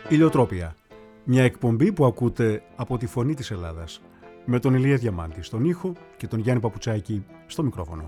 Ηλιοτρόπια. Μια εκπομπή που ακούτε από τη Φωνή της Ελλάδας. Με τον Ηλία Διαμάντη στον ήχο και τον Γιάννη Παπουτσάκη στο μικρόφωνο.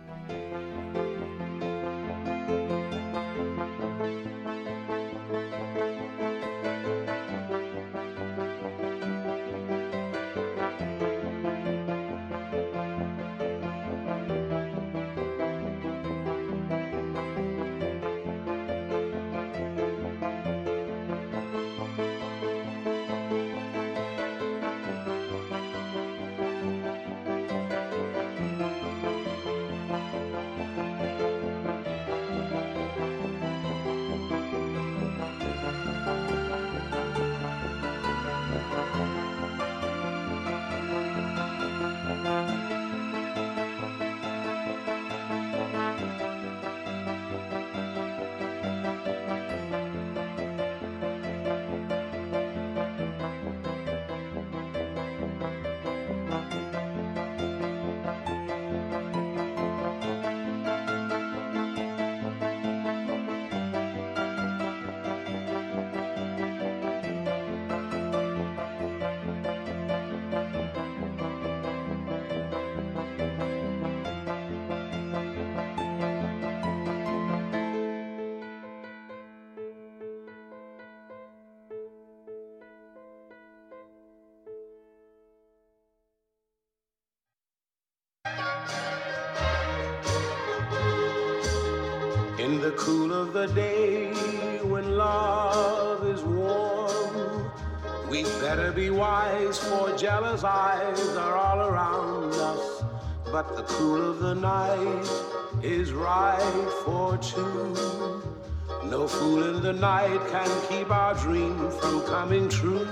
In the cool of the day, when love is warm, we'd better be wise, for jealous eyes are all around us. But the cool of the night is right for two. No fool in the night can keep our dream from coming true.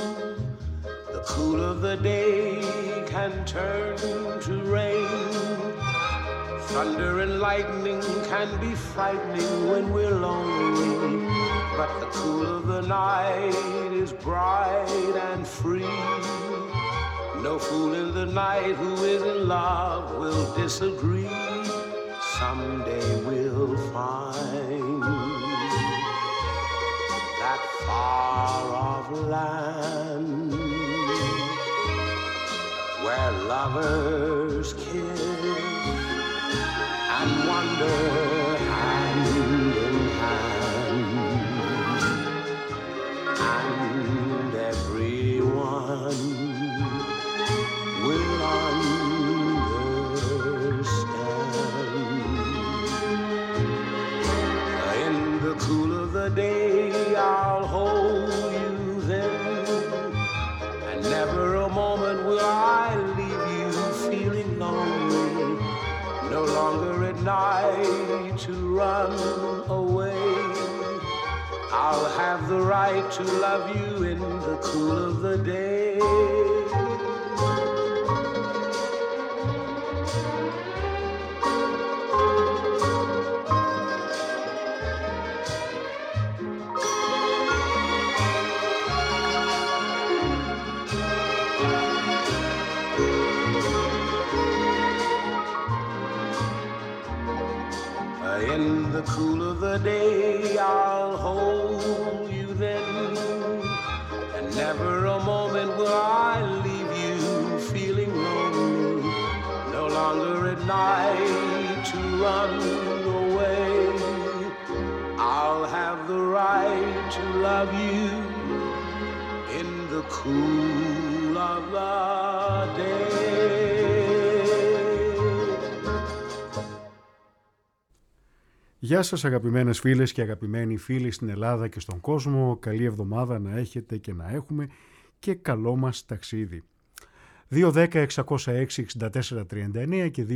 The cool of the day can turn to rain. Thunder and lightning can be frightening when we're lonely, but the cool of the night is bright and free. No fool in the night who is in love will disagree. Someday we'll find that far-off land where lovers kiss and wander hand in hand, and everyone will understand. In the cool of the day, I'll hold you then, and never a moment will I leave you feeling lonely. No longer at night to run away. I'll have the right to love you in the cool of the day. In the cool of the day, I'll hold you then, and never a moment will I leave you feeling lonely. No longer at night to run away. I'll have the right to love you in the cool of the day. Γεια σας αγαπημένες φίλες και αγαπημένοι φίλοι στην Ελλάδα και στον κόσμο. Καλή εβδομάδα να έχετε και να έχουμε και καλό μας ταξίδι. 210-606-6439 και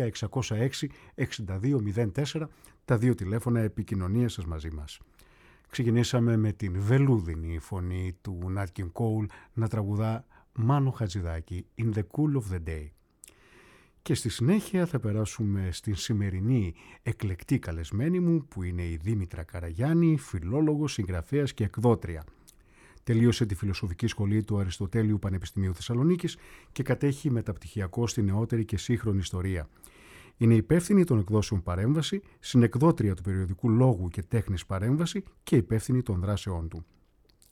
210-606-6204 τα δύο τηλέφωνα επικοινωνίας σας μαζί μας. Ξεκινήσαμε με την βελούδινη φωνή του Nat King Cole να τραγουδά Μάνο Χατζηδάκη In the Cool of the Day. Και στη συνέχεια θα περάσουμε στην σημερινή εκλεκτή καλεσμένη μου που είναι η Δήμητρα Καραγιάννη, φιλόλογος, συγγραφέας και εκδότρια. Τελείωσε τη Φιλοσοφική Σχολή του Αριστοτέλειου Πανεπιστημίου Θεσσαλονίκης και κατέχει μεταπτυχιακό στη νεότερη και σύγχρονη ιστορία. Είναι υπεύθυνη των εκδόσεων Παρέμβαση, συνεκδότρια του περιοδικού Λόγου και Τέχνης Παρέμβαση και υπεύθυνη των δράσεών του.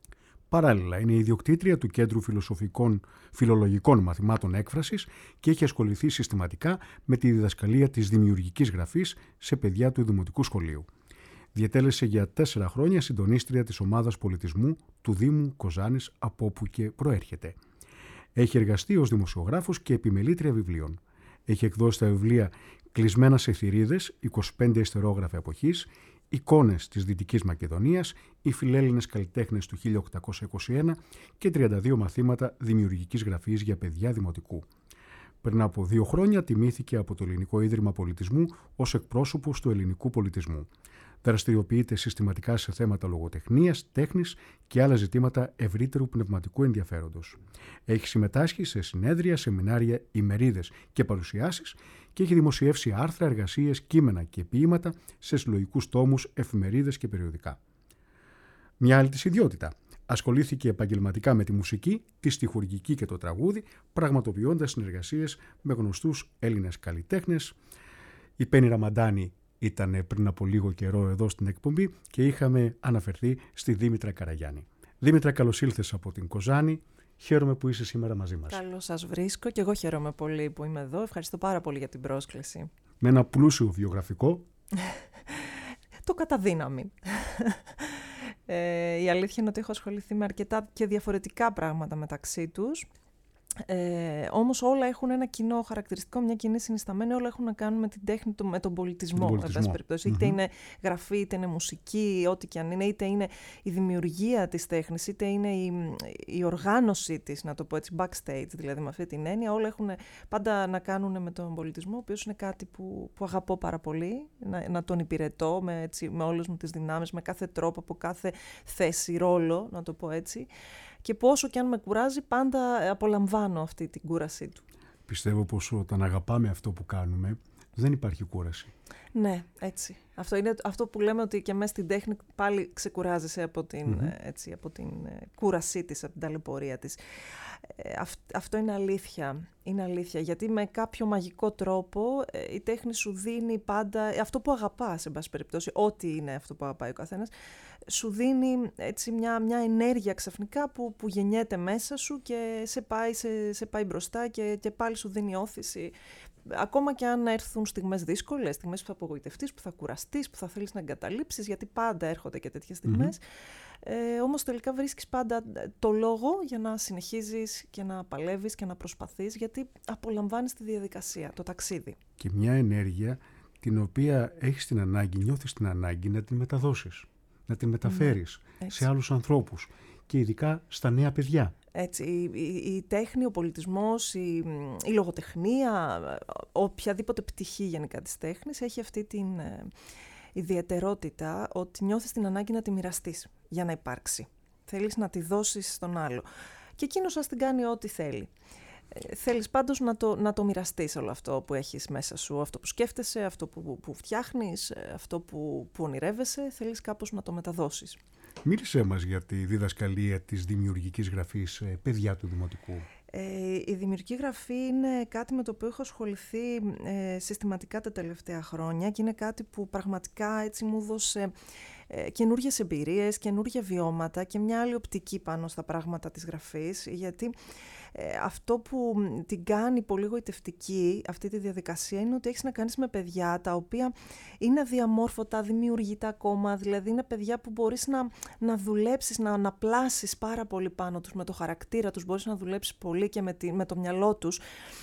Παράλληλα, είναι ιδιοκτήτρια του Κέντρου Φιλολογικών Μαθημάτων Έκφρασης και έχει ασχοληθεί συστηματικά με τη διδασκαλία της δημιουργικής γραφής σε παιδιά του Δημοτικού Σχολείου. Διετέλεσε για 4 χρόνια συντονίστρια της Ομάδας Πολιτισμού του Δήμου Κοζάνης, από όπου και προέρχεται. Έχει εργαστεί ως δημοσιογράφος και επιμελήτρια βιβλίων. Έχει εκδώσει τα βιβλία «Κλεισμένα σε θηρίδες», 25 ιστερόγραφα εποχής, «Εικόνες της Δυτικής Μακεδονίας», «Οι Φιλέλληνες καλλιτέχνες του 1821» και 32 μαθήματα δημιουργικής γραφής για παιδιά δημοτικού. Πριν από 2 χρόνια τιμήθηκε από το Ελληνικό Ίδρυμα Πολιτισμού ως εκπρόσωπος του ελληνικού πολιτισμού. Δραστηριοποιείται συστηματικά σε θέματα λογοτεχνίας, τέχνης και άλλα ζητήματα ευρύτερου πνευματικού ενδιαφέροντος. Έχει συμμετάσχει σε συνέδρια, σεμινάρια, ημερίδες και παρουσιάσεις και έχει δημοσιεύσει άρθρα, εργασίες, κείμενα και ποίηματα σε συλλογικούς τόμους, εφημερίδες και περιοδικά. Μια άλλη της ιδιότητα. Ασχολήθηκε επαγγελματικά με τη μουσική, τη στιχουργική και το τραγούδι, πραγματοποιώντας συνεργασίες με γνωστούς Έλληνες καλλιτέχνες. Η Πέννη Ραμαντάνη ήταν πριν από λίγο καιρό εδώ στην εκπομπή και είχαμε αναφερθεί στη Δήμητρα Καραγιάννη. Δήμητρα, καλώς ήλθες από την Κοζάνη. Χαίρομαι που είσαι σήμερα μαζί μας. Καλώς σας βρίσκω και εγώ χαίρομαι πολύ που είμαι εδώ. Ευχαριστώ πάρα πολύ για την πρόσκληση. Με ένα πλούσιο βιογραφικό. Το καταδύναμη. Η αλήθεια είναι ότι έχω ασχοληθεί με αρκετά και διαφορετικά πράγματα μεταξύ τους. Όμως όλα έχουν ένα κοινό χαρακτηριστικό, μια κοινή συνισταμένη, όλα έχουν να κάνουν με την τέχνη, με τον πολιτισμό. Είτε είναι γραφή, είτε είναι μουσική, ό,τι και αν είναι, είτε είναι η δημιουργία της τέχνης, είτε είναι η οργάνωση της, να το πω έτσι, backstage, δηλαδή με αυτή την έννοια, όλα έχουν πάντα να κάνουν με τον πολιτισμό, ο οποίος είναι κάτι που αγαπώ πάρα πολύ, να τον υπηρετώ με όλες μου τις δυνάμεις, με κάθε τρόπο, από κάθε θέση, ρόλο, να το πω έτσι. Και πόσο και αν με κουράζει, πάντα απολαμβάνω αυτή την κούρασή του. Πιστεύω πως όταν αγαπάμε αυτό που κάνουμε, δεν υπάρχει κούραση. Ναι, έτσι. Αυτό είναι αυτό που λέμε, ότι και μέσα στην τέχνη πάλι ξεκουράζεσαι από την κούρασή της, από την ταλαιπωρία της. Αυτό είναι αλήθεια. Είναι αλήθεια, γιατί με κάποιο μαγικό τρόπο η τέχνη σου δίνει πάντα αυτό που αγαπάς, σε πάση περιπτώσει, ό,τι είναι αυτό που αγαπάει ο καθένας, σου δίνει έτσι μια ενέργεια ξαφνικά που γεννιέται μέσα σου και σε πάει μπροστά και πάλι σου δίνει όθηση. Ακόμα και αν έρθουν στιγμές δύσκολες, στιγμές που θα απογοητευτείς, που θα κουραστείς, που θα θέλεις να εγκαταλείψεις, γιατί πάντα έρχονται και τέτοιες στιγμές. Όμως τελικά βρίσκεις πάντα το λόγο για να συνεχίζεις και να παλεύεις και να προσπαθείς, γιατί απολαμβάνεις τη διαδικασία, το ταξίδι. Και μια ενέργεια την οποία έχεις την ανάγκη, νιώθεις την ανάγκη να την μεταδώσεις, να την μεταφέρεις σε άλλους ανθρώπους και ειδικά στα νέα παιδιά. Έτσι, η τέχνη, ο πολιτισμός, η λογοτεχνία, οποιαδήποτε πτυχή γενικά της τέχνης έχει αυτή την ιδιαιτερότητα ότι νιώθεις την ανάγκη να τη μοιραστείς για να υπάρξει. Θέλεις να τη δώσεις στον άλλο. Και εκείνος ας την κάνει ό,τι θέλει. Θέλεις πάντως να το μοιραστείς όλο αυτό που έχεις μέσα σου, αυτό που σκέφτεσαι, αυτό που φτιάχνεις, αυτό που ονειρεύεσαι, θέλεις κάπως να το μεταδώσεις. Μίλησέ μας για τη διδασκαλία της δημιουργικής γραφής παιδιά του Δημοτικού. Η δημιουργική γραφή είναι κάτι με το οποίο έχω ασχοληθεί συστηματικά τα τελευταία χρόνια και είναι κάτι που πραγματικά έτσι μου έδωσε καινούργιες εμπειρίες, καινούργια βιώματα και μια άλλη οπτική πάνω στα πράγματα της γραφής, γιατί αυτό που την κάνει πολύ γοητευτική αυτή τη διαδικασία είναι ότι έχεις να κάνεις με παιδιά τα οποία είναι αδιαμόρφωτα, δημιουργητά ακόμα, δηλαδή είναι παιδιά που μπορείς να δουλέψεις, να αναπλάσεις πάρα πολύ πάνω τους με το χαρακτήρα τους, μπορείς να δουλέψεις πολύ και με το μυαλό τους.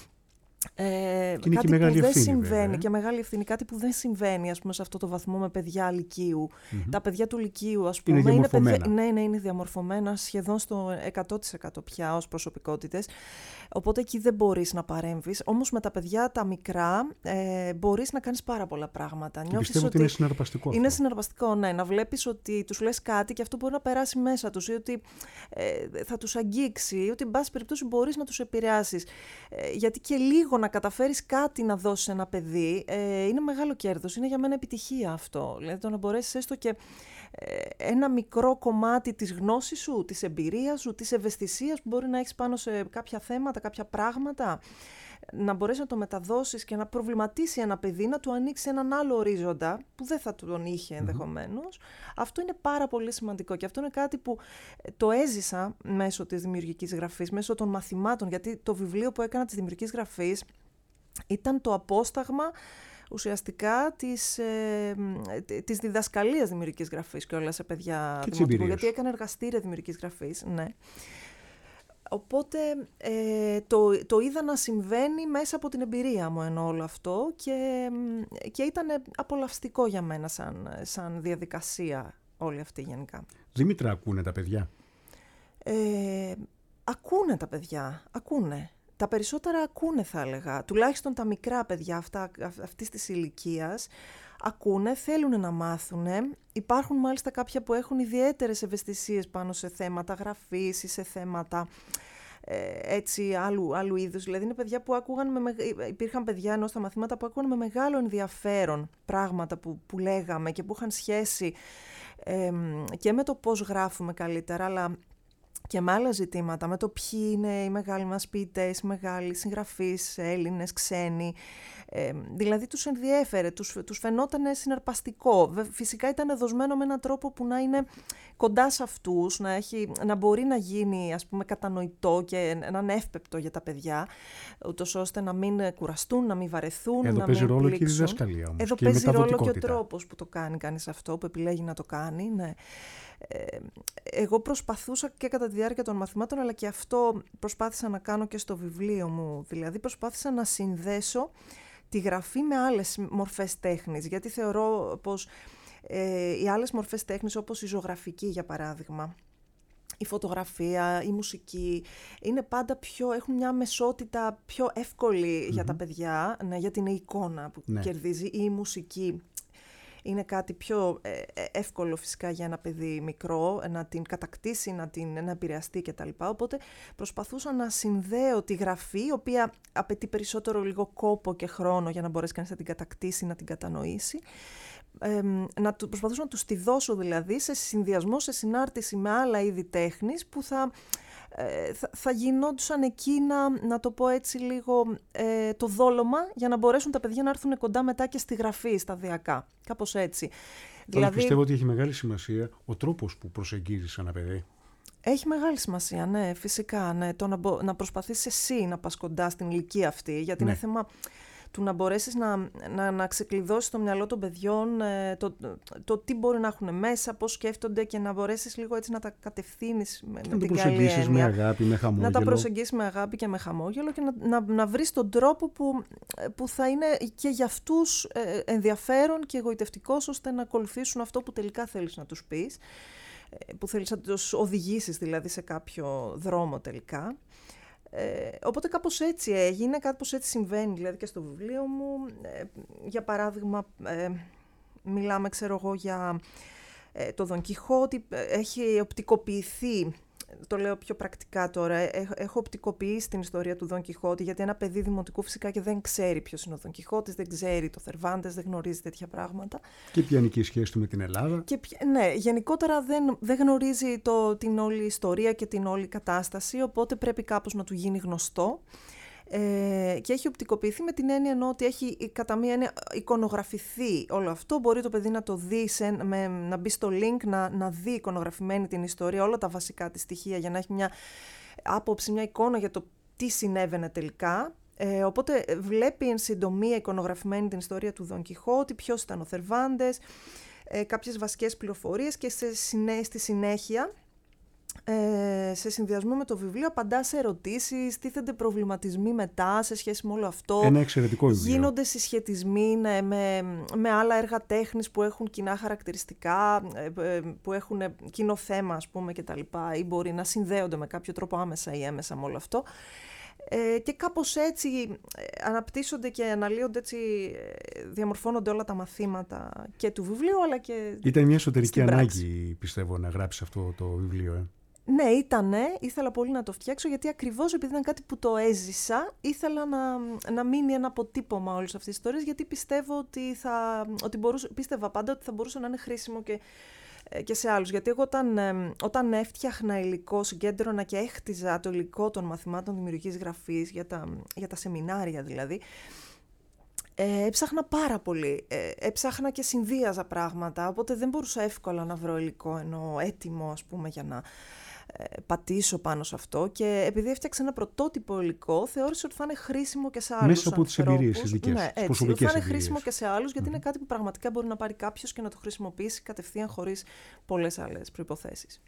Κάτι που δεν συμβαίνει και μεγάλη ευθύνη, κάτι που δεν συμβαίνει ας πούμε, σε αυτό το βαθμό με παιδιά λυκείου. Τα παιδιά του λυκείου ας πούμε, είναι παιδιά, είναι διαμορφωμένα σχεδόν στο 100% πια ως προσωπικότητες, οπότε εκεί δεν μπορείς να παρέμβεις. Όμως με τα παιδιά τα μικρά μπορείς να κάνεις πάρα πολλά πράγματα. Και πιστεύω ότι είναι συναρπαστικό. Είναι συναρπαστικό, ναι, να βλέπεις ότι τους λες κάτι και αυτό μπορεί να περάσει μέσα τους ή ότι θα τους αγγίξει ή ότι εν πάση περιπτώσει μπορείς να τους επηρεάσεις. Γιατί και λίγο να καταφέρεις κάτι να δώσεις σε ένα παιδί είναι μεγάλο κέρδος, είναι για μένα επιτυχία αυτό. Δηλαδή το να μπορέσεις έστω και ένα μικρό κομμάτι της γνώσης σου, της εμπειρίας σου, της ευαισθησίας που μπορεί να έχεις πάνω σε κάποια θέματα, κάποια πράγματα, να μπορέσει να το μεταδώσεις και να προβληματίσει ένα παιδί, να του ανοίξει έναν άλλο ορίζοντα που δεν θα τον είχε ενδεχομένως. Αυτό είναι πάρα πολύ σημαντικό και αυτό είναι κάτι που το έζησα μέσω της δημιουργικής γραφής, μέσω των μαθημάτων, γιατί το βιβλίο που έκανα της δημιουργικής γραφής ήταν το απόσταγμα ουσιαστικά της διδασκαλίας δημιουργικής γραφής και όλα σε παιδιά δημοτικού, γιατί έκανα εργαστήρια δημιουργικής γραφής, ναι. Οπότε το είδα να συμβαίνει μέσα από την εμπειρία μου ενώ όλο αυτό και ήταν απολαυστικό για μένα σαν διαδικασία όλη αυτή γενικά. Δήμητρα, ακούνε τα παιδιά? Ακούνε τα παιδιά, ακούνε. Τα περισσότερα ακούνε θα έλεγα, τουλάχιστον τα μικρά παιδιά αυτής της ηλικίας ακούνε, θέλουν να μάθουν. Υπάρχουν μάλιστα κάποια που έχουν ιδιαίτερες ευαισθησίες πάνω σε θέματα γραφής ή σε θέματα έτσι άλλου είδους. Δηλαδή είναι παιδιά που υπήρχαν παιδιά ενώ στα μαθήματα που ακούγαν με μεγάλο ενδιαφέρον πράγματα που λέγαμε και που είχαν σχέση και με το πώς γράφουμε καλύτερα, αλλά και με άλλα ζητήματα, με το ποιοι είναι οι μεγάλοι μας ποιητές, οι μεγάλοι συγγραφείς, Έλληνες, ξένοι. Δηλαδή τους ενδιέφερε, τους φαινόταν συναρπαστικό. Φυσικά ήταν δοσμένο με έναν τρόπο που να είναι κοντά σε αυτούς, να μπορεί να γίνει ας πούμε κατανοητό και να είναι εύπεπτο για τα παιδιά, ούτως ώστε να μην κουραστούν, να μην βαρεθούν, Εδώ να παίζει μην ρόλο πλήξουν. Και η διδασκαλία όμως. Εδώ και παίζει η ρόλο και ο τρόπος που το κάνει κανείς αυτό, που επιλέγει να το κάνει, ναι. Εγώ προσπαθούσα και κατά τη διάρκεια των μαθημάτων, αλλά και αυτό προσπάθησα να κάνω και στο βιβλίο μου. Δηλαδή προσπάθησα να συνδέσω τη γραφή με άλλες μορφές τέχνης, γιατί θεωρώ πως οι άλλες μορφές τέχνης, όπως η ζωγραφική για παράδειγμα, η φωτογραφία, η μουσική, είναι πάντα έχουν μια μεσότητα πιο εύκολη για τα παιδιά, ναι, γιατί είναι η εικόνα που κερδίζει, ή η μουσική. Είναι κάτι πιο εύκολο φυσικά για ένα παιδί μικρό να την κατακτήσει, να επηρεαστεί κτλ. Οπότε προσπαθούσα να συνδέω τη γραφή, η οποία απαιτεί περισσότερο λίγο κόπο και χρόνο για να μπορέσει κανείς να την κατακτήσει, να την κατανοήσει. Προσπαθούσα να τους τη δώσω δηλαδή σε συνδυασμό, σε συνάρτηση με άλλα είδη τέχνης που θα γινόντουσαν εκεί να το πω έτσι λίγο το δόλωμα για να μπορέσουν τα παιδιά να έρθουν κοντά μετά και στη γραφή σταδιακά. Κάπως έτσι. Δηλαδή, πιστεύω ότι έχει μεγάλη σημασία ο τρόπος που προσεγγίζεις ένα παιδί. Έχει μεγάλη σημασία, ναι, φυσικά. Ναι, να προσπαθήσεις εσύ να πας κοντά στην ηλικία αυτή, γιατί είναι θέμα του να μπορέσεις να ξεκλειδώσεις το μυαλό των παιδιών, το τι μπορεί να έχουν μέσα, πώς σκέφτονται και να μπορέσεις λίγο έτσι να τα κατευθύνεις με την καλή έννοια. Να τα προσεγγίσεις με αγάπη, με χαμόγελο. Να τα προσεγγίσεις με αγάπη και με χαμόγελο και να βρεις τον τρόπο που θα είναι και για αυτούς ενδιαφέρον και εγωιτευτικός, ώστε να ακολουθήσουν αυτό που τελικά θέλεις να τους πεις, που θέλεις να τους οδηγήσεις δηλαδή σε κάποιο δρόμο τελικά. Οπότε κάπως έτσι έγινε, κάπως έτσι συμβαίνει δηλαδή και στο βιβλίο μου. Για παράδειγμα, μιλάμε ξέρω εγώ για το Δον Κιχώτη, έχει οπτικοποιηθεί, το λέω πιο πρακτικά τώρα, έχω οπτικοποιήσει την ιστορία του Δον Κιχώτη, γιατί ένα παιδί δημοτικού φυσικά και δεν ξέρει ποιος είναι ο Δον Κιχώτης, δεν ξέρει το Θερβάντες, δεν γνωρίζει τέτοια πράγματα. Και ποια είναι η σχέση του με την Ελλάδα. Ναι, γενικότερα δεν γνωρίζει την όλη ιστορία και την όλη κατάσταση, οπότε πρέπει κάπως να του γίνει γνωστό. Και έχει οπτικοποιηθεί με την έννοια ότι έχει κατά μία έννοια εικονογραφηθεί όλο αυτό. Μπορεί το παιδί να το δει, να μπει στο link, να δει εικονογραφημένη την ιστορία, όλα τα βασικά της στοιχεία, για να έχει μια άποψη, μια εικόνα για το τι συνέβαινε τελικά. Οπότε βλέπει εν συντομία εικονογραφημένη την ιστορία του Δον Κιχώτη, ποιος ήταν ο Θερβάντες, κάποιες βασικές πληροφορίες και στη συνέχεια, σε συνδυασμό με το βιβλίο, απαντά σε ερωτήσεις, τίθενται προβληματισμοί μετά σε σχέση με όλο αυτό. Ένα εξαιρετικό βιβλίο. Γίνονται συσχετισμοί με άλλα έργα τέχνης που έχουν κοινά χαρακτηριστικά, που έχουν κοινό θέμα, ας πούμε, κτλ. Ή μπορεί να συνδέονται με κάποιο τρόπο άμεσα ή έμεσα με όλο αυτό. Και κάπως έτσι αναπτύσσονται και αναλύονται, έτσι διαμορφώνονται όλα τα μαθήματα και του βιβλίου, αλλά και ήταν μια εσωτερική ανάγκη, πιστεύω, να γράψεις αυτό το βιβλίο. Ναι, ήθελα πολύ να το φτιάξω, γιατί ακριβώς επειδή ήταν κάτι που το έζησα, ήθελα να μείνει ένα αποτύπωμα όλες αυτές τις ιστορίες, γιατί πιστεύω πίστευα πάντα ότι θα μπορούσε να είναι χρήσιμο και και σε άλλους. Γιατί εγώ όταν έφτιαχνα υλικό, συγκέντρωνα και έχτιζα το υλικό των μαθημάτων δημιουργικής γραφής, για τα σεμινάρια δηλαδή, έψαχνα πάρα πολύ. Έψαχνα και συνδύαζα πράγματα, οπότε δεν μπορούσα εύκολα να βρω υλικό ενώ έτοιμο, ας πούμε, για να πατήσω πάνω σε αυτό, και επειδή έφτιαξα ένα πρωτότυπο υλικό, θεώρησα ότι θα είναι χρήσιμο και σε άλλους μέσα από ανθρώπους. τις εμπειρίες τις δικές Ναι, έτσι, θα είναι χρήσιμο και σε άλλους, γιατί είναι κάτι που πραγματικά μπορεί να πάρει κάποιος και να το χρησιμοποιήσει κατευθείαν χωρίς πολλές άλλες προϋποθέσεις.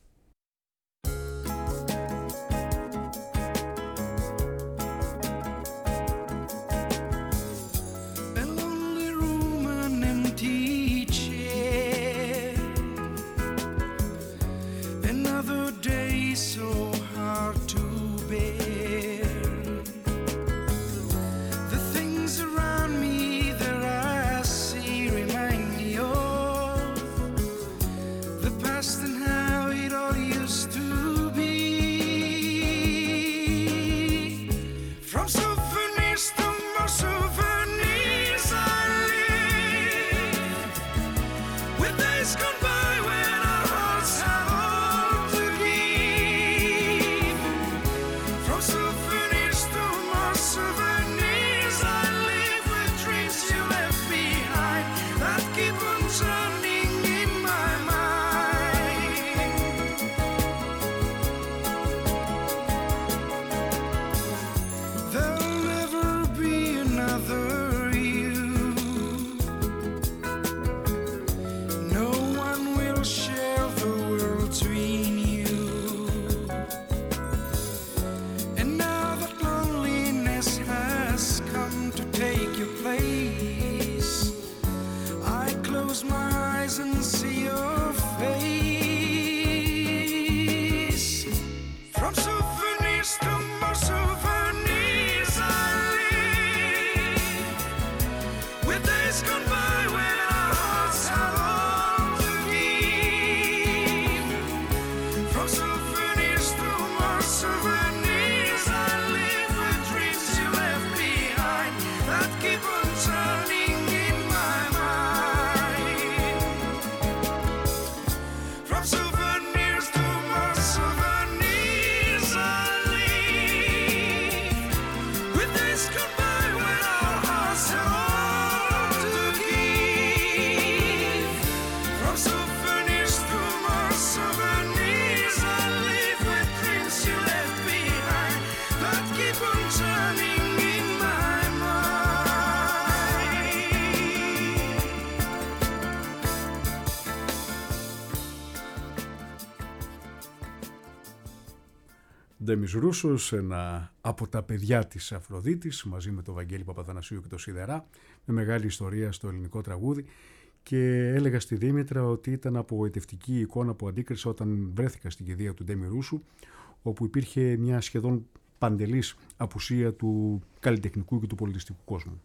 Ντέμις Ρούσος, ένα από τα παιδιά της Αφροδίτης, μαζί με τον Βαγγέλη Παπαθανασίου και τον Σιδερά, με μεγάλη ιστορία στο ελληνικό τραγούδι, και έλεγα στη Δήμητρα ότι ήταν απογοητευτική η εικόνα που αντίκρισα όταν βρέθηκα στην κηδεία του Ντέμι Ρούσου, όπου υπήρχε μια σχεδόν παντελής απουσία του καλλιτεχνικού και του πολιτιστικού κόσμου.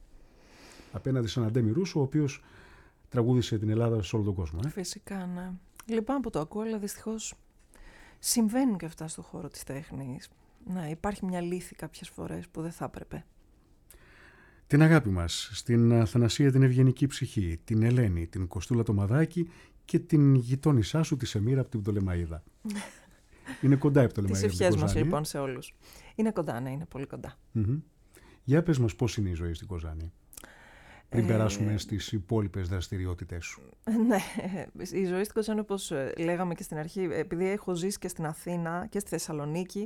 Απέναντι σε έναν Ντέμι Ρούσο, ο οποίος τραγούδισε την Ελλάδα σε όλο τον κόσμο. Φυσικά, ναι. Λυπάμαι που το ακούω, αλλά δυστυχώς συμβαίνουν και αυτά στον χώρο της τέχνης. Ναι, υπάρχει μια λύθη κάποιες φορές που δεν θα έπρεπε. Την αγάπη μας στην Αθανασία την ευγενική ψυχή, την Ελένη, την Κωστούλα το Μαδάκι και την γειτόνισά σου τη Σεμίρα από την Πτολεμαΐδα. Είναι κοντά η Πτολεμαΐδα. Τις ευχές μας λοιπόν σε όλους. Είναι κοντά, ναι, είναι πολύ κοντά. Για πες μας πώς είναι η ζωή στην Κοζάνη, πριν περάσουμε στις υπόλοιπες δραστηριότητες σου. Ναι, η ζωή στην Κοζάνη, όπως λέγαμε και στην αρχή, επειδή έχω ζήσει και στην Αθήνα και στη Θεσσαλονίκη,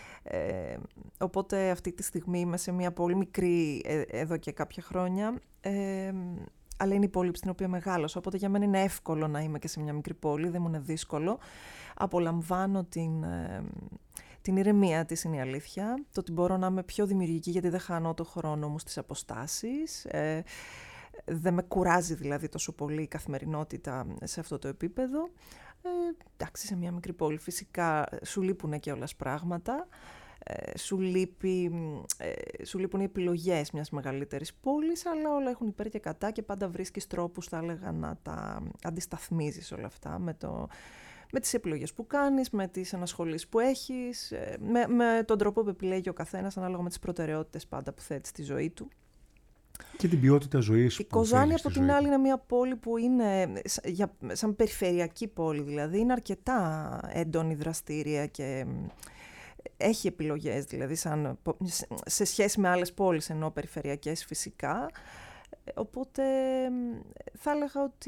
οπότε αυτή τη στιγμή είμαι σε μια πολύ μικρή εδώ και κάποια χρόνια, αλλά είναι η πόλη στην οποία μεγάλωσα, οπότε για μένα είναι εύκολο να είμαι και σε μια μικρή πόλη, δεν μου είναι δύσκολο. Απολαμβάνω την ηρεμία της, είναι η αλήθεια, το ότι μπορώ να είμαι πιο δημιουργική γιατί δεν χάνω το χρόνο μου στις αποστάσεις, δεν με κουράζει δηλαδή τόσο πολύ η καθημερινότητα σε αυτό το επίπεδο. Εντάξει, σε μια μικρή πόλη φυσικά σου λείπουν και όλες πράγματα, σου λείπουν οι επιλογές μιας μεγαλύτερης πόλης, αλλά όλα έχουν υπέρ και κατά και πάντα βρίσκεις τρόπους, θα έλεγα, να τα αντισταθμίζεις όλα αυτά με τις επιλογές που κάνεις, με τις ανασχολήσεις που έχεις, με τον τρόπο που επιλέγει ο καθένας ανάλογα με τις προτεραιότητες πάντα που θέτει στη ζωή του. Και την ποιότητα ζωής. Η Κοζάνη από την άλλη είναι μια πόλη που είναι σαν περιφερειακή πόλη, δηλαδή είναι αρκετά έντονη, δραστήρια και έχει επιλογές, δηλαδή σε σχέση με άλλες πόλεις, ενώ περιφερειακές φυσικά. Οπότε θα έλεγα ότι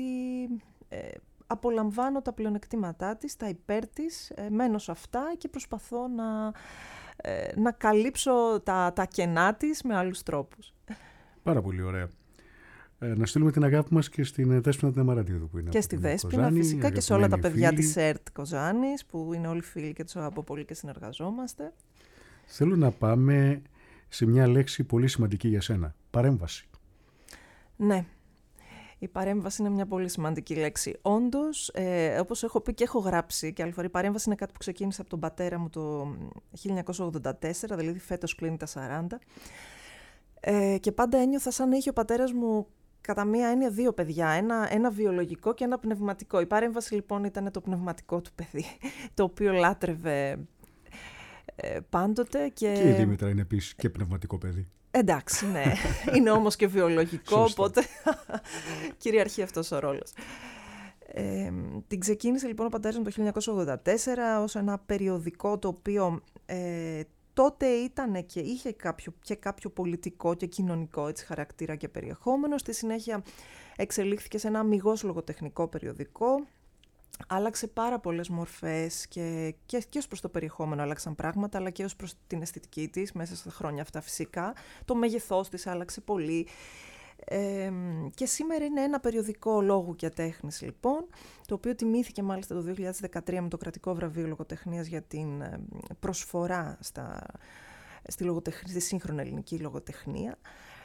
απολαμβάνω τα πλεονεκτήματά της, τα υπέρ της, μένω σε αυτά και προσπαθώ να καλύψω τα κενά της με άλλους τρόπους. Πάρα πολύ ωραία. Να στείλουμε την αγάπη μας και στην Δέσποινα την Αμαραντίδου που είναι και στη Δέσποινα φυσικά και σε όλα τα παιδιά της ΕΡΤ Κοζάνης που είναι όλοι φίλοι και τους αγαπώ πολύ και συνεργαζόμαστε. Θέλω να πάμε σε μια λέξη πολύ σημαντική για σένα. Παρέμβαση. Ναι. Η παρέμβαση είναι μια πολύ σημαντική λέξη. Όντως, όπως έχω πει και έχω γράψει και άλλη φορά, η παρέμβαση είναι κάτι που ξεκίνησε από τον πατέρα μου το 1984, δηλαδή φέτος κλείνει τα 40. Και πάντα ένιωθα σαν να είχε ο πατέρας μου κατά μία έννοια δύο παιδιά, ένα βιολογικό και ένα πνευματικό. Η παρέμβαση λοιπόν ήταν το πνευματικό του παιδί, το οποίο λάτρευε πάντοτε. Και η Δήμητρα είναι επίσης και πνευματικό παιδί. Εντάξει, ναι. Είναι όμως και βιολογικό, οπότε κυριαρχεί αυτός ο ρόλος. Την ξεκίνησε λοιπόν ο πατέρας μου το 1984 ως ένα περιοδικό το οποίο τότε ήταν και είχε κάποιο πολιτικό και κοινωνικό έτσι, χαρακτήρα και περιεχόμενο. Στη συνέχεια εξελίχθηκε σε ένα αμιγώς λογοτεχνικό περιοδικό. Άλλαξε πάρα πολλές μορφές και ως προς το περιεχόμενο άλλαξαν πράγματα, αλλά και ως προς την αισθητική της μέσα στα χρόνια αυτά φυσικά. Το μέγεθός της άλλαξε πολύ. Και σήμερα είναι ένα περιοδικό λόγου και τέχνης λοιπόν, το οποίο τιμήθηκε μάλιστα το 2013 με το κρατικό βραβείο λογοτεχνίας για την προσφορά στη σύγχρονη ελληνική λογοτεχνία.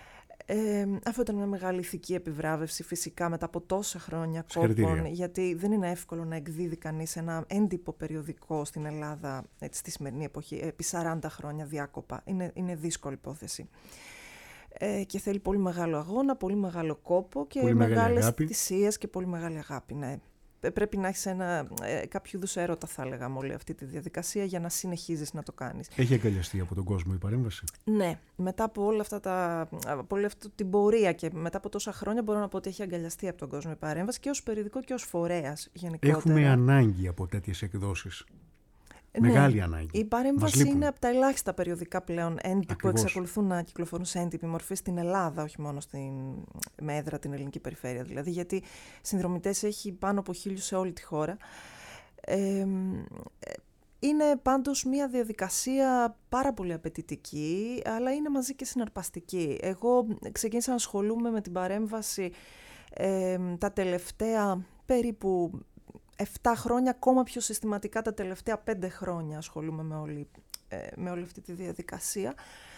Αυτό ήταν μια μεγάλη ηθική επιβράβευση φυσικά μετά από τόσα χρόνια κόπων, γιατί δεν είναι εύκολο να εκδίδει κανείς ένα έντυπο περιοδικό στην Ελλάδα έτσι, στη σημερινή εποχή επί 40 χρόνια διάκοπα. Είναι δύσκολη υπόθεση. Και θέλει πολύ μεγάλο αγώνα, πολύ μεγάλο κόπο και μεγάλες θυσίες και πολύ μεγάλη αγάπη. Ναι. Πρέπει να έχεις κάποιο είδους έρωτα, θα έλεγα, με όλη αυτή τη διαδικασία για να συνεχίζεις να το κάνεις. Έχει αγκαλιαστεί από τον κόσμο η παρέμβαση? Ναι, μετά από όλα αυτά από όλη αυτή την πορεία και μετά από τόσα χρόνια μπορώ να πω ότι έχει αγκαλιαστεί από τον κόσμο η παρέμβαση και ως περιοδικό και ως φορέας γενικότερα. Έχουμε ανάγκη από τέτοιες εκδόσεις. Μεγάλη ανάγκη. Η παρέμβαση είναι από τα ελάχιστα περιοδικά πλέον που εξακολουθούν να κυκλοφορούν σε έντυπη μορφή στην Ελλάδα, όχι μόνο με έδρα την ελληνική περιφέρεια. Δηλαδή, γιατί συνδρομητές έχει πάνω από 1.000 σε όλη τη χώρα. Είναι πάντως μια διαδικασία πάρα πολύ απαιτητική, αλλά είναι μαζί και συναρπαστική. Εγώ ξεκίνησα να ασχολούμαι με την παρέμβαση τα τελευταία περίπου 7 χρόνια, ακόμα πιο συστηματικά τα τελευταία 5 χρόνια ασχολούμαι με όλη αυτή τη διαδικασία.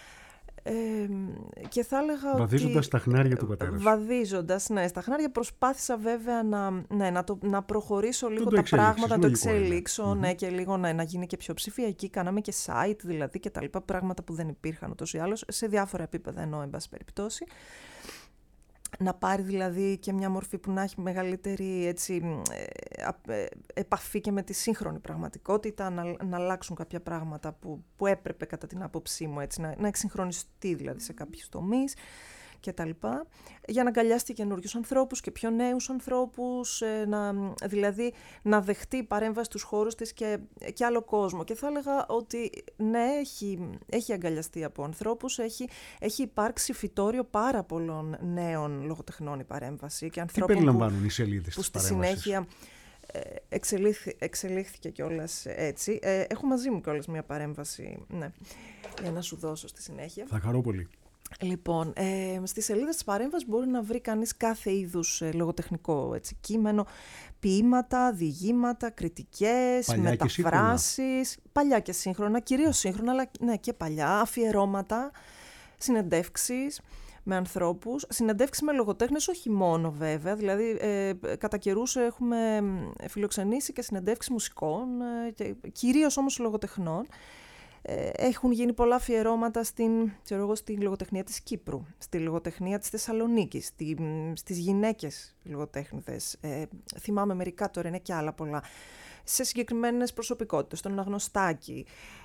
Και θα έλεγα βαδίζοντας τα χνάρια του πατέρα σου. Βαδίζοντας, ναι, στα χνάρια προσπάθησα βέβαια να προχωρήσω λίγο τα πράγματα, να το εξελίξω, ναι, και λίγο να γίνει και πιο ψηφιακή. Κάναμε και site δηλαδή και τα λοιπά, πράγματα που δεν υπήρχαν ούτως ή άλλως, σε διάφορα επίπεδα εννοώ, εν πάση περιπτώσει. Να πάρει δηλαδή και μια μορφή που να έχει μεγαλύτερη έτσι, επαφή και με τη σύγχρονη πραγματικότητα, να αλλάξουν κάποια πράγματα που έπρεπε κατά την άποψή μου έτσι, να εξυγχρονιστεί δηλαδή σε κάποιους τομείς και τα λοιπά, για να αγκαλιάσει και καινούριους ανθρώπους και πιο νέους ανθρώπους, δηλαδή να δεχτεί παρέμβαση στους χώρους της και άλλο κόσμο. Και θα έλεγα ότι ναι, έχει αγκαλιαστεί από ανθρώπους, έχει υπάρξει φυτόριο πάρα πολλών νέων λογοτεχνών η παρέμβαση και ανθρώπων τι περιλαμβάνουν οι σελίδες που στη συνέχεια εξελίχθηκε κιόλας έτσι. Έχω μαζί μου κιόλας μια παρέμβαση, ναι, για να σου δώσω στη συνέχεια. Θα χαρώ πολύ. Λοιπόν, στις σελίδες της παρέμβασης μπορεί να βρει κανείς κάθε είδους λογοτεχνικό έτσι, κείμενο, ποίηματα, διηγήματα, κριτικές, μεταφράσεις, παλιά και σύγχρονα, κυρίως σύγχρονα, αλλά ναι, και παλιά, αφιερώματα, συνεντεύξεις με ανθρώπους, συνεντεύξεις με λογοτέχνες, όχι μόνο βέβαια, δηλαδή κατά καιρούς έχουμε φιλοξενήσει και συνεντεύξεις μουσικών, κυρίως όμως λογοτεχνών. Έχουν γίνει πολλά αφιερώματα στη λογοτεχνία της Κύπρου, στη λογοτεχνία της Θεσσαλονίκης, στις γυναίκες λογοτέχνηδες. Θυμάμαι μερικά, τώρα είναι και άλλα πολλά. σε συγκεκριμένες προσωπικότητες, στον Αναγνωστάκη.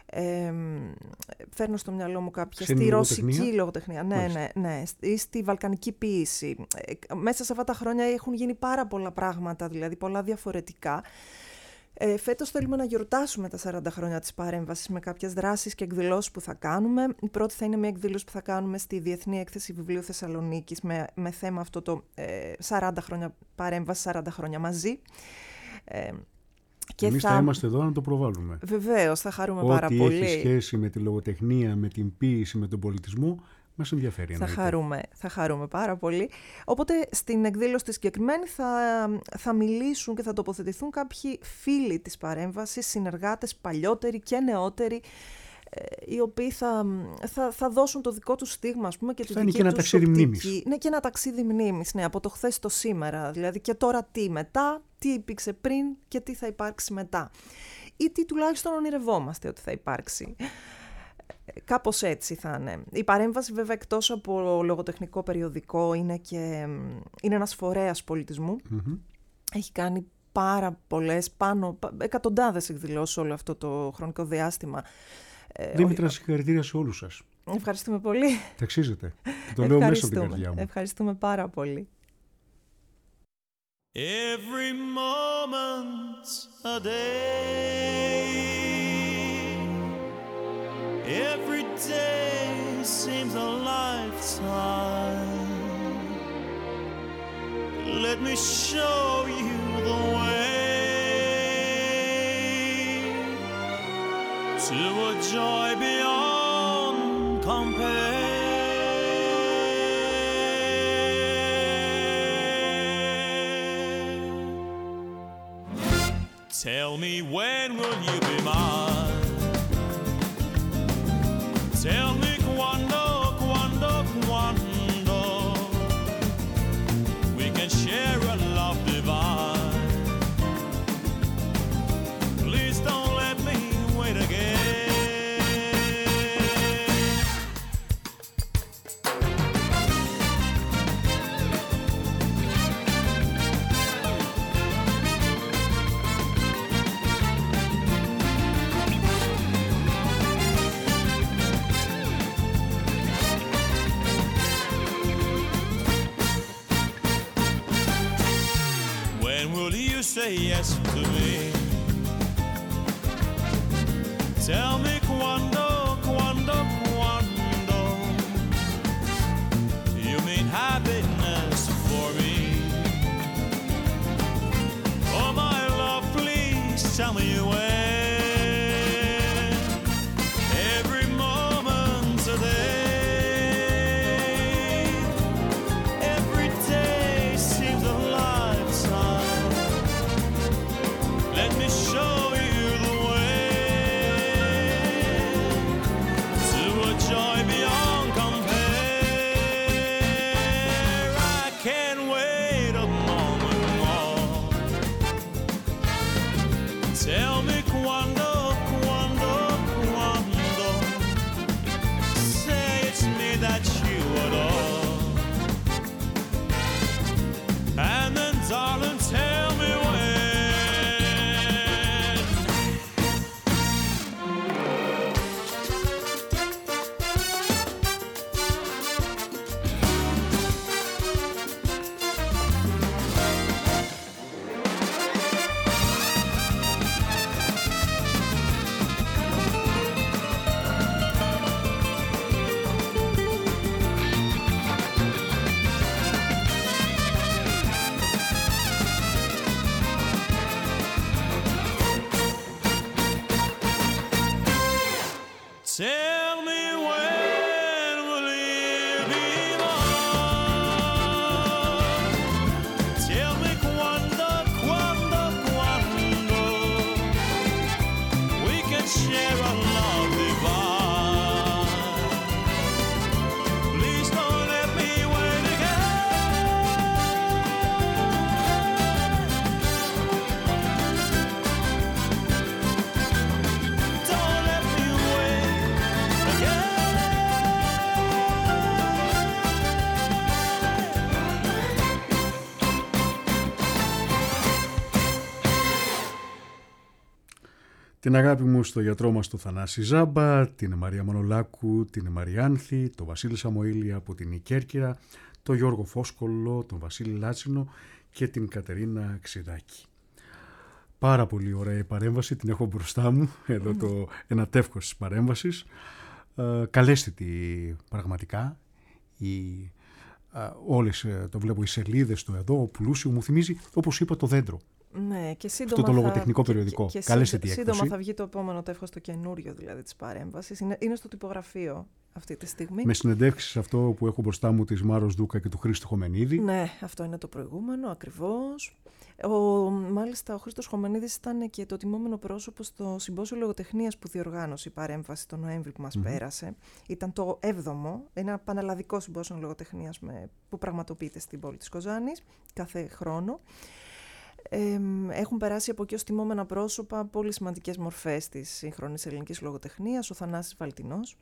Φέρνω στο μυαλό μου κάποια στη ρωσική λογοτεχνία, ναι, ή στη βαλκανική ποίηση. Μέσα σε αυτά τα χρόνια έχουν γίνει πάρα πολλά πράγματα, δηλαδή πολλά διαφορετικά. Φέτος θέλουμε να γιορτάσουμε τα 40 χρόνια της παρέμβασης με κάποιες δράσεις και εκδηλώσεις που θα κάνουμε. Η πρώτη θα είναι μια εκδήλωση που θα κάνουμε στη Διεθνή Έκθεση Βιβλίου Θεσσαλονίκης με θέμα αυτό το 40 χρόνια παρέμβαση, 40 χρόνια μαζί. Και εμείς θα είμαστε εδώ να το προβάλλουμε. Βεβαίως, θα χαρούμε πάρα πολύ. Ό,τι έχει σχέση με τη λογοτεχνία, με την ποίηση, με τον πολιτισμό, μας ενδιαφέρει. Θα χαρούμε πάρα πολύ. Οπότε στην εκδήλωση τη συγκεκριμένη θα μιλήσουν και θα τοποθετηθούν κάποιοι φίλοι της παρέμβασης, συνεργάτες παλιότεροι και νεότεροι, οι οποίοι θα δώσουν το δικό τους στίγμα, ας πούμε, και τη δική τους οπτική. Θα είναι και ένα ταξίδι μνήμης. Ναι, και ένα ταξίδι μνήμης, ναι, από το χθες στο σήμερα. Δηλαδή και τώρα τι μετά, τι υπήρξε πριν και τι θα υπάρξει μετά. Ή τι τουλάχιστον ονειρευόμαστε ότι θα υπάρξει. Κάπως έτσι θα είναι. Η παρέμβαση βέβαια εκτός από λογοτεχνικό περιοδικό είναι ένας φορέας πολιτισμού. Mm-hmm. Έχει κάνει πάρα πολλές, εκατοντάδες εκδηλώσεις όλο αυτό το χρονικό διάστημα. Δήμητρα, συγχαρητήρια σε όλους σας. Ευχαριστούμε πολύ. Ταξίζετε. Το λέω μέσα από την καρδιά μου. Ευχαριστούμε πάρα πολύ. Every moment's a day. Every day seems a lifetime. Let me show you the way to a joy beyond compare. Tell me, when will you be mine? Tell me quando we can share a love divine. Please don't let me wait again. Say yes to me. Tell me quando you mean happiness for me. Oh my love, please tell me when. Every moment's a day. Every day seems a lifetime. Let me show you the way to a joy beyond compare. I can't wait a moment more. Tell me quando say it's me that you adore. And then darling, tell me when. Tell me, when will you be mine? Tell me quando we can share a love divine. Please don't let me wait again. Don't let me wait again. Την αγάπη μου στο γιατρό μας τον Θανάση Ζάμπα, την Μαρία Μανολάκου, την Μαριάνθη, τον Βασίλη Σαμοήλη από την Κέρκυρα, τον Γιώργο Φόσκολο, τον Βασίλη Λάτσινο και την Κατερίνα Ξηράκη. Πάρα πολύ ωραία η παρέμβαση, την έχω μπροστά μου, εδώ ένα τεύχος της παρέμβασης. Καλέσθητη πραγματικά, όλες το βλέπω οι σελίδες του εδώ, ο Πουλούσιου μου θυμίζει, όπως είπα, το δέντρο. Ναι, και σύντομα αυτό το λογοτεχνικό περιοδικό. Σύντομα θα βγει το επόμενο τεύχος, το καινούριο δηλαδή της παρέμβασης. Είναι στο τυπογραφείο αυτή τη στιγμή. Με συνεντεύξεις αυτό που έχω μπροστά μου της Μάρος Δούκα και του Χρήστου Χομενίδη. Ναι, αυτό είναι το προηγούμενο, ακριβώς. Μάλιστα, ο Χρήστος Χομενίδης ήταν και το τιμόμενο πρόσωπο στο Συμπόσιο Λογοτεχνίας που διοργάνωσε η παρέμβαση τον Νοέμβρη που μας πέρασε. Ήταν το 7ο, ένα πανελλαδικό Συμπόσιο Λογοτεχνίας που πραγματοποιείται στην πόλη της Κοζάνης κάθε χρόνο. Έχουν περάσει από εκεί ως τιμόμενα πρόσωπα πολύ σημαντικές μορφές της σύγχρονης ελληνικής λογοτεχνίας, ο Θανάσης Βαλτινός,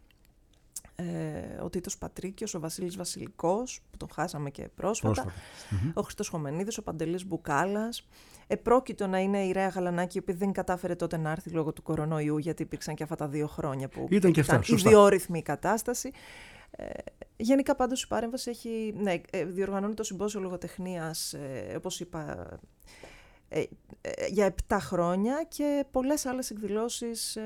ο Τίτος Πατρίκιος, ο Βασίλης Βασιλικός, που τον χάσαμε και πρόσφατα. Ο Χριστός Χομενίδης, ο Παντελής Μπουκάλας. Επρόκειτο να είναι η Ρέα Γαλανάκη, η οποία δεν κατάφερε τότε να έρθει λόγω του κορονοϊού, γιατί υπήρξαν και αυτά τα 2 χρόνια που ήταν ιδιόρυθμη η κατάσταση. Γενικά πάντως η παρέμβαση διοργανώνει το Συμπόσιο Λογοτεχνίας, όπως είπα, για 7 χρόνια και πολλές άλλες εκδηλώσεις,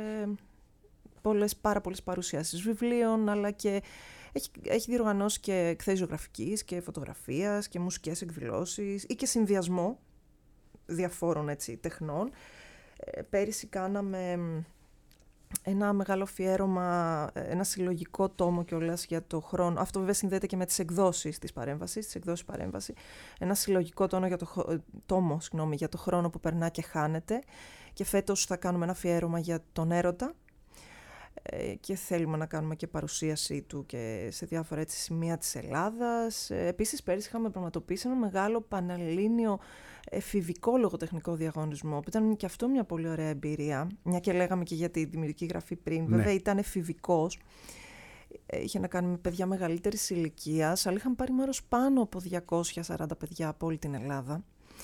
πάρα πολλές παρουσιάσεις βιβλίων, αλλά και έχει διοργανώσει και εκθέσεις ζωγραφικής και φωτογραφίας και μουσικές εκδηλώσεις ή και συνδυασμό διαφόρων τεχνών. Πέρυσι κάναμε ένα μεγάλο αφιέρωμα, ένα συλλογικό τόμο κιόλας για το χρόνο. Αυτό βέβαια συνδέεται και με τις εκδόσεις της παρέμβαση. Ένα συλλογικό τόμο για το χρόνο που περνά και χάνεται. Και φέτος θα κάνουμε ένα αφιέρωμα για τον έρωτα. Και θέλουμε να κάνουμε και παρουσίαση του και σε διάφορα σημεία της Ελλάδας. Επίσης, πέρυσι είχαμε πραγματοποιήσει ένα μεγάλο πανελλήνιο εφηβικό λογοτεχνικό διαγωνισμό, που ήταν και αυτό μια πολύ ωραία εμπειρία, μια και λέγαμε και για τη δημιουργική γραφή πριν. Ναι. Βέβαια ήταν εφηβικός, είχε να κάνει με παιδιά μεγαλύτερης ηλικίας, αλλά είχαν πάρει μέρος πάνω από 240 παιδιά από όλη την Ελλάδα.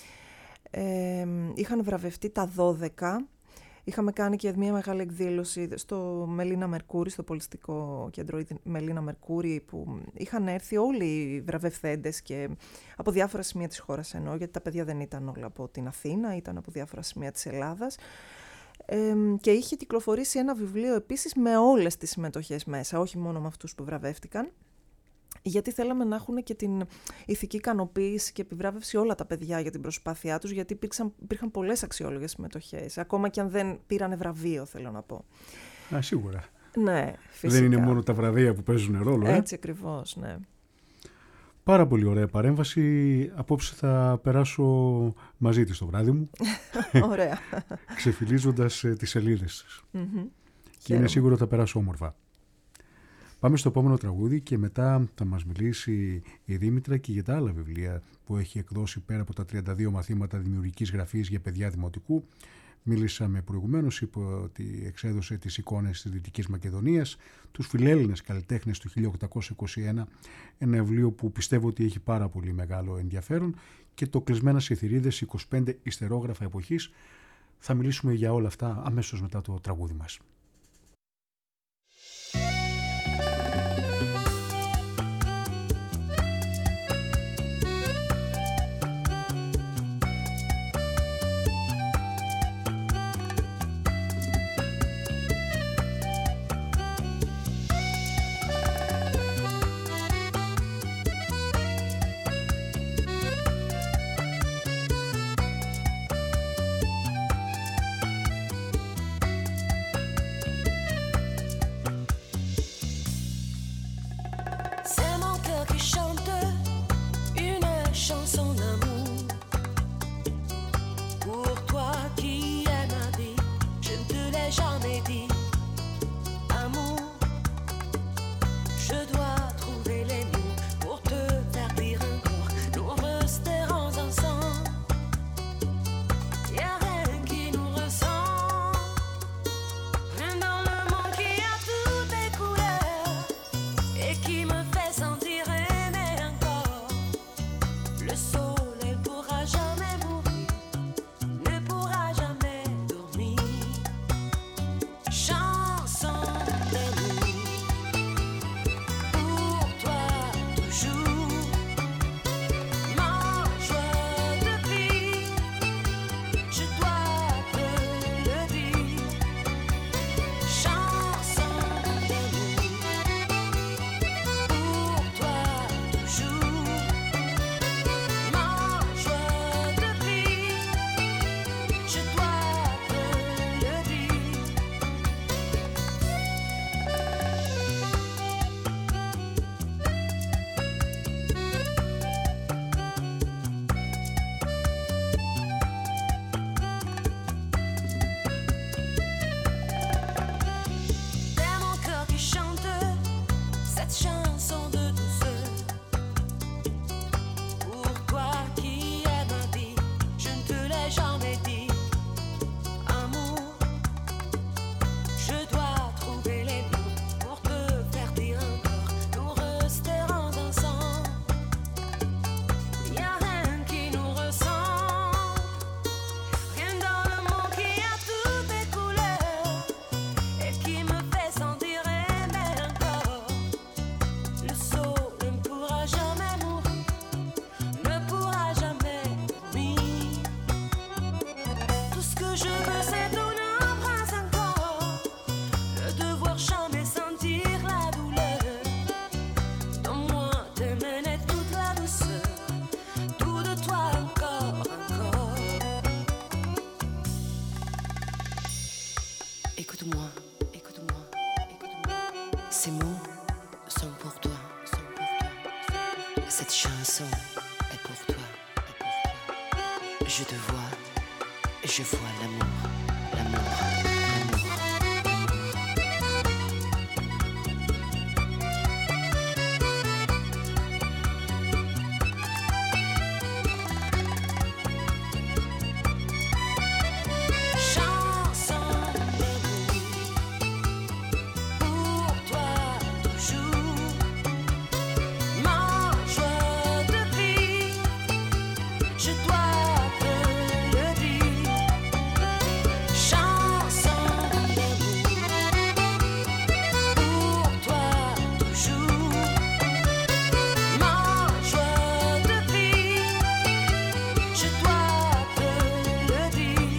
Είχαν βραβευτεί τα 12. Είχαμε κάνει και μια μεγάλη εκδήλωση στο Μελίνα Μερκούρη, στο πολιτιστικό κέντρο Μελίνα Μερκούρη, που είχαν έρθει όλοι οι βραβευθέντες και από διάφορα σημεία της χώρας γιατί τα παιδιά δεν ήταν όλα από την Αθήνα, ήταν από διάφορα σημεία της Ελλάδας. Και είχε κυκλοφορήσει ένα βιβλίο επίσης με όλες τις συμμετοχές μέσα, όχι μόνο με αυτούς που βραβεύτηκαν. Γιατί θέλαμε να έχουν και την ηθική ικανοποίηση και επιβράβευση όλα τα παιδιά για την προσπάθειά τους, γιατί υπήρχαν πολλές αξιόλογες συμμετοχές, ακόμα και αν δεν πήρανε βραβείο, θέλω να πω. Σίγουρα. Ναι, φυσικά. Δεν είναι μόνο τα βραβεία που παίζουν ρόλο. Έτσι ακριβώς, ναι. Πάρα πολύ ωραία παρέμβαση. Απόψε θα περάσω μαζί της το βράδυ μου. Ωραία. Ξεφυλίζοντας τις σελίδες της. Και είναι σίγουρο θα περάσω όμορφα. Πάμε στο επόμενο τραγούδι και μετά θα μας μιλήσει η Δήμητρα και για τα άλλα βιβλία που έχει εκδώσει πέρα από τα 32 μαθήματα δημιουργικής γραφής για παιδιά δημοτικού. Μίλησαμε προηγουμένως, είπε ότι εξέδωσε τις εικόνες της Δυτικής Μακεδονίας, τους φιλέλληνες καλλιτέχνες του 1821, ένα βιβλίο που πιστεύω ότι έχει πάρα πολύ μεγάλο ενδιαφέρον, και το Κλεισμένα σε θηρίδες, 25 ιστερόγραφα εποχής. Θα μιλήσουμε για όλα αυτά αμέσως μετά το τραγούδι μας. Ces mots sont pour toi. Cette chanson est pour toi. Je te vois, je vois l'amour, l'amour, l'amour. Chanson pour toi toujours. Ma joie de vivre, je dois te le dire. Chanson pour toi toujours. Ma joie de vivre, je dois te le dire.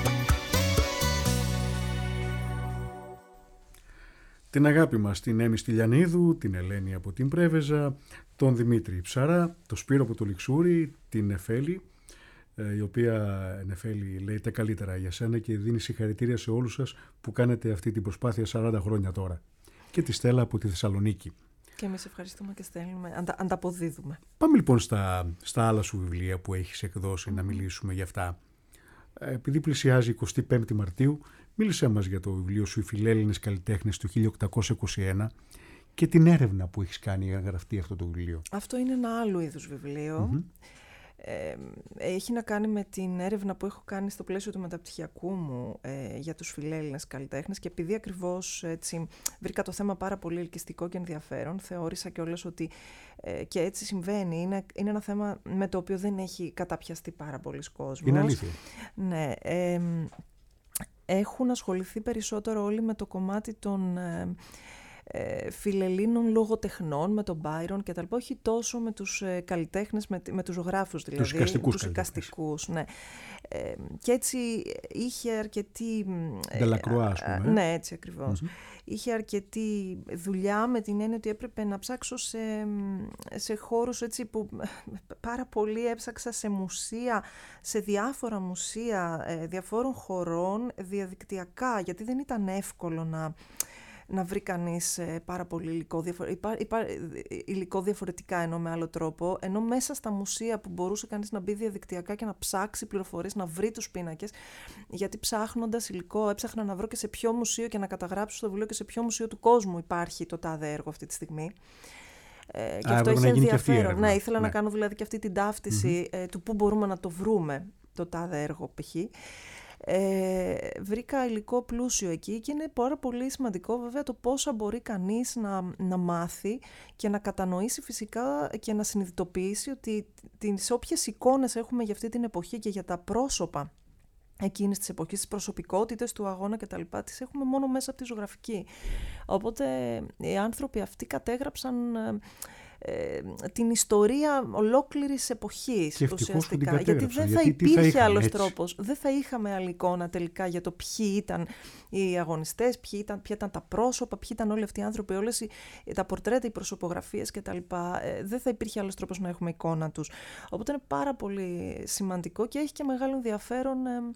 Την αγάπη μας την Έμη Στυλιανίδου, την Ελένη από την Πρέβεζα, τον Δημήτρη Ψαρά, τον Σπύρο από το Λιξούρι, την Νεφέλη, η οποία Νεφέλη λέει τα καλύτερα για σένα και δίνει συγχαρητήρια σε όλους σας που κάνετε αυτή την προσπάθεια 40 χρόνια τώρα. Και τη Στέλλα από τη Θεσσαλονίκη. Και εμείς ευχαριστούμε και στέλνουμε, ανταποδίδουμε. Πάμε λοιπόν στα άλλα σου βιβλία που έχεις εκδώσει να μιλήσουμε για αυτά. Επειδή πλησιάζει 25η Μαρτίου, μίλησέ μας για το βιβλίο σου «Οι Φιλέλληνες Καλλιτέχνες» του 1821 και την έρευνα που έχεις κάνει για να γραφτεί αυτό το βιβλίο. Αυτό είναι ένα άλλο είδους βιβλίο. Έχει να κάνει με την έρευνα που έχω κάνει στο πλαίσιο του μεταπτυχιακού μου για τους φιλέλληνες καλλιτέχνες και επειδή ακριβώς έτσι βρήκα το θέμα πάρα πολύ ελκυστικό και ενδιαφέρον, θεώρησα κιόλας ότι και έτσι συμβαίνει. Είναι ένα θέμα με το οποίο δεν έχει καταπιαστεί πάρα πολλοί κόσμος. Είναι αλήθεια. Ναι. Έχουν ασχοληθεί περισσότερο όλοι με το κομμάτι των φιλελλήνων λογοτεχνών, με τον Μπάιρον και τα λοιπά, όχι τόσο με τους καλλιτέχνες, με τους ζωγράφους δηλαδή, τους εικαστικούς, ναι. Και έτσι είχε αρκετή... Ντελακρουά, ας πούμε. Ναι, έτσι ακριβώς. Είχε αρκετή δουλειά με την έννοια ότι έπρεπε να ψάξω σε χώρους έτσι που πάρα πολύ έψαξα σε μουσεία, σε διάφορα μουσεία διαφόρων χωρών διαδικτυακά, γιατί δεν ήταν εύκολο να βρει κανείς πάρα πολύ υλικό διαφορετικά, ενώ με άλλο τρόπο, ενώ μέσα στα μουσεία που μπορούσε κανείς να μπει διαδικτυακά και να ψάξει πληροφορίες, να βρει τους πίνακες, γιατί ψάχνοντας υλικό έψαχνα να βρω και σε ποιο μουσείο και να καταγράψω στο βιβλίο και σε ποιο μουσείο του κόσμου υπάρχει το τάδε έργο αυτή τη στιγμή. Και αυτό έχει ενδιαφέρον. Ναι, ήθελα να κάνω δηλαδή και αυτή την ταύτιση του πού μπορούμε να το βρούμε το τάδε έργο π.χ. Βρήκα υλικό πλούσιο εκεί και είναι πάρα πολύ σημαντικό βέβαια το πόσα μπορεί κανείς να μάθει και να κατανοήσει φυσικά και να συνειδητοποιήσει ότι τις όποιες εικόνες έχουμε για αυτή την εποχή και για τα πρόσωπα εκείνης της εποχής, τις προσωπικότητες του αγώνα κτλ. Τις έχουμε μόνο μέσα από τη ζωγραφική. Οπότε οι άνθρωποι αυτοί κατέγραψαν την ιστορία ολόκληρης εποχής ουσιαστικά. Γιατί δεν θα υπήρχε άλλος τρόπος. Δεν θα είχαμε άλλη εικόνα τελικά για το ποιοι ήταν οι αγωνιστές, ποια ήταν τα πρόσωπα, ποιοι ήταν όλοι αυτοί οι άνθρωποι, όλες τα πορτρέτα, οι προσωπογραφίες κτλ. Δεν θα υπήρχε άλλος τρόπος να έχουμε εικόνα τους. Οπότε είναι πάρα πολύ σημαντικό και έχει και μεγάλο ενδιαφέρον.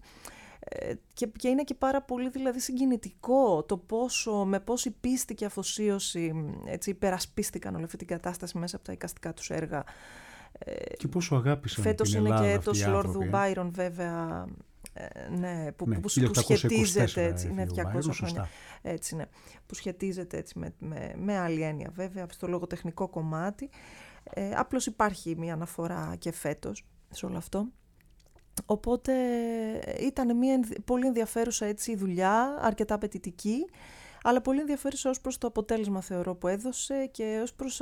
Και είναι και πάρα πολύ δηλαδή συγκινητικό το με πόση πίστη και αφοσίωση έτσι, υπερασπίστηκαν όλη αυτή την κατάσταση μέσα από τα εικαστικά τους έργα. Και πόσο αγάπησαν φέτος την Ελλάδα. Φέτος είναι και έτος Λόρδου Μπάιρον βέβαια, ναι, που σχετίζεται έτσι, ναι, 200 χρόνια, έτσι, ναι, που σχετίζεται έτσι, με άλλη έννοια βέβαια στο λογοτεχνικό κομμάτι. Απλώς υπάρχει μια αναφορά και φέτος σε όλο αυτό. Οπότε ήταν μια πολύ ενδιαφέρουσα έτσι, δουλειά, αρκετά απαιτητική, αλλά πολύ ενδιαφέρουσα ως προς το αποτέλεσμα θεωρώ που έδωσε και ως προς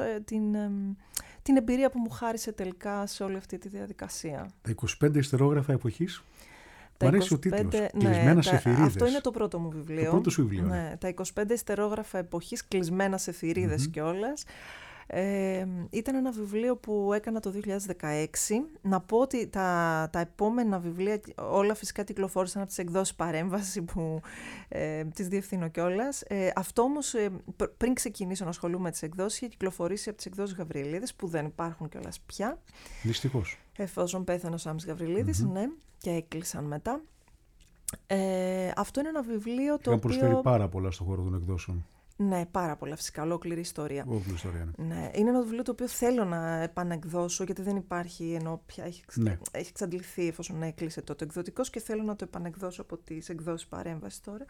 την εμπειρία που μου χάρισε τελικά σε όλη αυτή τη διαδικασία. Τα 25 ιστερόγραφα εποχής. Μ' αρέσει ο τίτλος, κλεισμένα σε θηρίδες. Αυτό είναι το πρώτο μου βιβλίο. Το πρώτο σου βιβλίο. Ναι, τα 25 ιστερόγραφα εποχής, κλεισμένα σε θηρίδες κιόλας. Ήταν ένα βιβλίο που έκανα το 2016. Να πω ότι τα επόμενα βιβλία όλα φυσικά κυκλοφόρησαν από τις εκδόσεις Παρέμβαση που τις διευθύνω κιόλας. Αυτό όμως πριν ξεκινήσω να ασχολούμαι με τις εκδόσεις είχε κυκλοφορήσει από τις εκδόσεις Γαβριλίδης που δεν υπάρχουν κιόλας πια. Δυστυχώς. Εφόσον πέθανε ο Σάμις Γαβριλίδης, ναι, και έκλεισαν μετά. Αυτό είναι ένα βιβλίο το οποίο... προσφέρει πάρα πολλά στον χώρο των εκδόσεων. Ναι, πάρα πολλά φυσικά, ολόκληρη ιστορία. Ολόκληρη ιστορία, ναι. Ναι, είναι ένα βιβλίο το οποίο θέλω να επανεκδώσω, γιατί δεν υπάρχει, ενώ πια έχει εξαντληθεί εφόσον έκλεισε το εκδοτικός, και θέλω να το επανεκδώσω από τις εκδόσεις Παρέμβαση τώρα.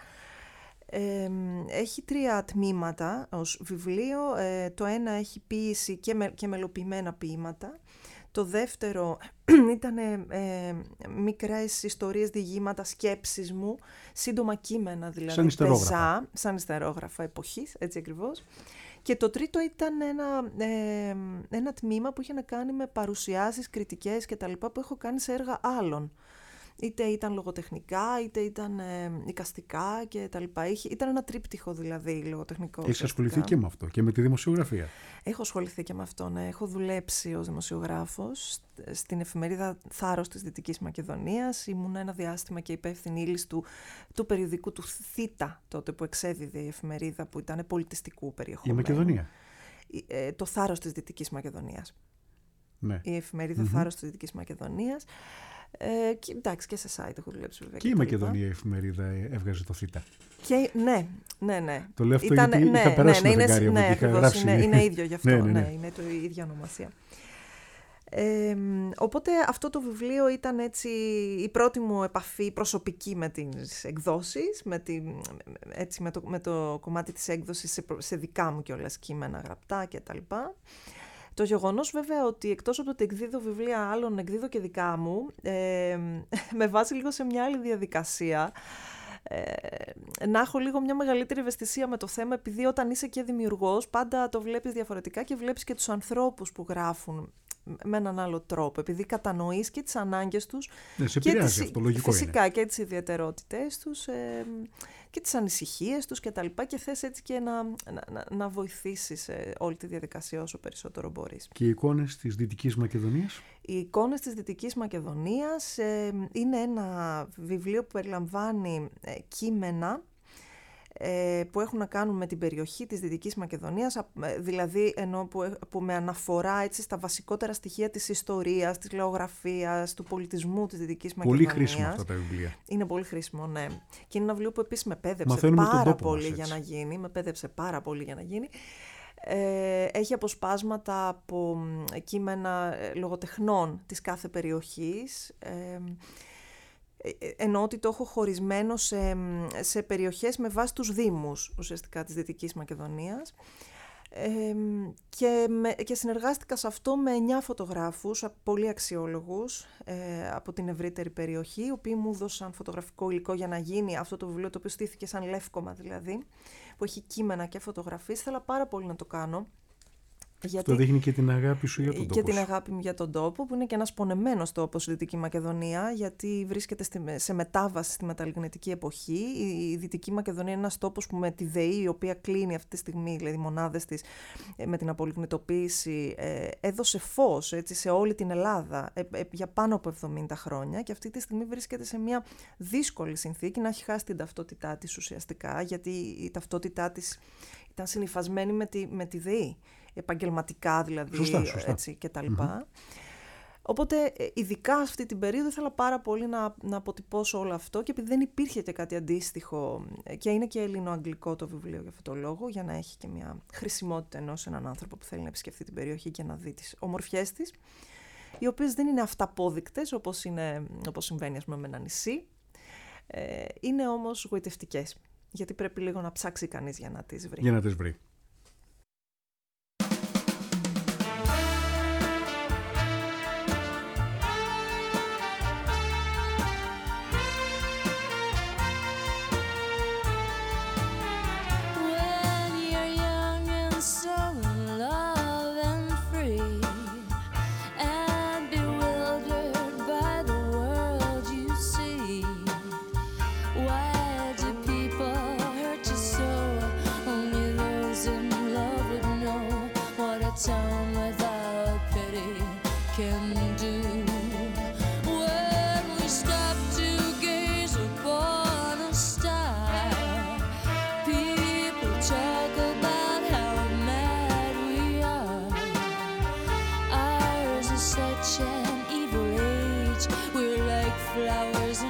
Έχει 3 τμήματα ως βιβλίο. Το ένα έχει ποίηση και μελοποιημένα ποίηματα. Το δεύτερο ήταν μικρές ιστορίες, διηγήματα, σκέψεις μου, σύντομα κείμενα δηλαδή. Σαν ιστερόγραφα. Σαν ιστερόγραφα εποχής, έτσι ακριβώς. Και το τρίτο ήταν ένα τμήμα που είχε να κάνει με παρουσιάσεις, κριτικές κτλ. Που έχω κάνει σε έργα άλλων. Είτε ήταν λογοτεχνικά, είτε ήταν εικαστικά κτλ. Ήταν ένα τρίπτυχο δηλαδή λογοτεχνικό. Έχεις ασχοληθεί και με αυτό και με τη δημοσιογραφία. Έχω ασχοληθεί και με αυτό, ναι. Έχω δουλέψει ως δημοσιογράφος στην εφημερίδα Θάρρος της Δυτικής Μακεδονίας. Ήμουν ένα διάστημα και υπεύθυνη ύλης του περιοδικού του Θήτα, τότε που εξέδιδε η εφημερίδα, που ήταν πολιτιστικού περιεχομένου. Η Μακεδονία. Το Θάρρος της Δυτικής Μακεδονίας. Ναι. Η εφημερίδα Θάρρος της Δυτικής Μακεδονίας. Και, εντάξει, και σε site έχω δουλέψει βέβαια. Και η Μακεδονία η εφημερίδα έβγαζε το Θήτα. Και, ναι. Το λέω αυτό γιατί είχα περάσει το φεγγάρι από εκεί, είχα γράψει. Είναι ίδιο γι' αυτό, ναι. Είναι το ίδια ονομασία. Οπότε αυτό το βιβλίο ήταν έτσι η πρώτη μου επαφή προσωπική με τις εκδόσεις, με το κομμάτι της έκδοσης σε δικά μου κιόλας κείμενα γραπτά κτλ. Το γεγονός βέβαια ότι εκτός από το ότι εκδίδω βιβλία άλλων, εκδίδω και δικά μου, με βάζει λίγο σε μια άλλη διαδικασία. Να έχω λίγο μια μεγαλύτερη ευαισθησία με το θέμα, επειδή όταν είσαι και δημιουργός πάντα το βλέπεις διαφορετικά και βλέπεις και τους ανθρώπους που γράφουν με έναν άλλο τρόπο, επειδή κατανοείς και τις ανάγκες τους. Ναι, σε επηρεάζει αυτό, λογικό φυσικά είναι. Και τις ιδιαιτερότητες τους και τις ανησυχίες τους και θες έτσι και να βοηθήσεις όλη τη διαδικασία όσο περισσότερο μπορείς. Και οι εικόνες της Δυτικής Μακεδονίας. Οι εικόνες της Δυτικής Μακεδονίας είναι ένα βιβλίο που περιλαμβάνει κείμενα που έχουν να κάνουν με την περιοχή της Δυτικής Μακεδονίας, δηλαδή που με αναφορά έτσι στα βασικότερα στοιχεία της ιστορίας, της λαογραφίας, του πολιτισμού της Δυτικής Μακεδονίας. Πολύ χρήσιμο αυτά τα βιβλία. Είναι πολύ χρήσιμο, ναι. Και είναι ένα βιβλίο που επίσης με πέδεψε πάρα πολύ για να γίνει. Με πέδεψε πάρα πολύ για να γίνει. Έχει αποσπάσματα από κείμενα λογοτεχνών της κάθε περιοχής, ενώ ότι το έχω χωρισμένο σε περιοχές με βάση τους δήμους ουσιαστικά της Δυτικής Μακεδονίας, και συνεργάστηκα σε αυτό με 9 φωτογράφους πολύ αξιόλογους από την ευρύτερη περιοχή, οι οποίοι μου έδωσαν φωτογραφικό υλικό για να γίνει αυτό το βιβλίο, το οποίο στήθηκε σαν λεύκομα δηλαδή, που έχει κείμενα και φωτογραφίες. Ήθελα πάρα πολύ να το κάνω. Αυτό δείχνει και την αγάπη σου για τον τόπο. Και την αγάπη μου για τον τόπο, που είναι και ένας πονεμένος τόπος η Δυτική Μακεδονία, γιατί βρίσκεται σε μετάβαση στη μεταλλιγνητική εποχή. Η Δυτική Μακεδονία είναι ένας τόπος που με τη ΔΕΗ, η οποία κλείνει αυτή τη στιγμή, δηλαδή μονάδες της, με την απολιγνητοποίηση, έδωσε φως έτσι, σε όλη την Ελλάδα για πάνω από 70 χρόνια, και αυτή τη στιγμή βρίσκεται σε μια δύσκολη συνθήκη να έχει χάσει την ταυτότητά της ουσιαστικά, γιατί η ταυτότητά της ήταν συνυφασμένη με τη ΔΕΗ. Επαγγελματικά δηλαδή, σωστά. έτσι και τα λοιπά. Οπότε ειδικά αυτή την περίοδο ήθελα πάρα πολύ να αποτυπώσω όλο αυτό, και επειδή δεν υπήρχε και κάτι αντίστοιχο, και είναι και ελληνοαγγλικό το βιβλίο για αυτόν τον λόγο, για να έχει και μια χρησιμότητα ενός έναν άνθρωπο που θέλει να επισκεφθεί την περιοχή και να δει τις ομορφιές της, οι οποίες δεν είναι αυταπόδεικτες όπως συμβαίνει ας πούμε με ένα νησί, είναι όμως γοητευτικές, γιατί πρέπει λίγο να ψάξει κανείς για να τις βρει.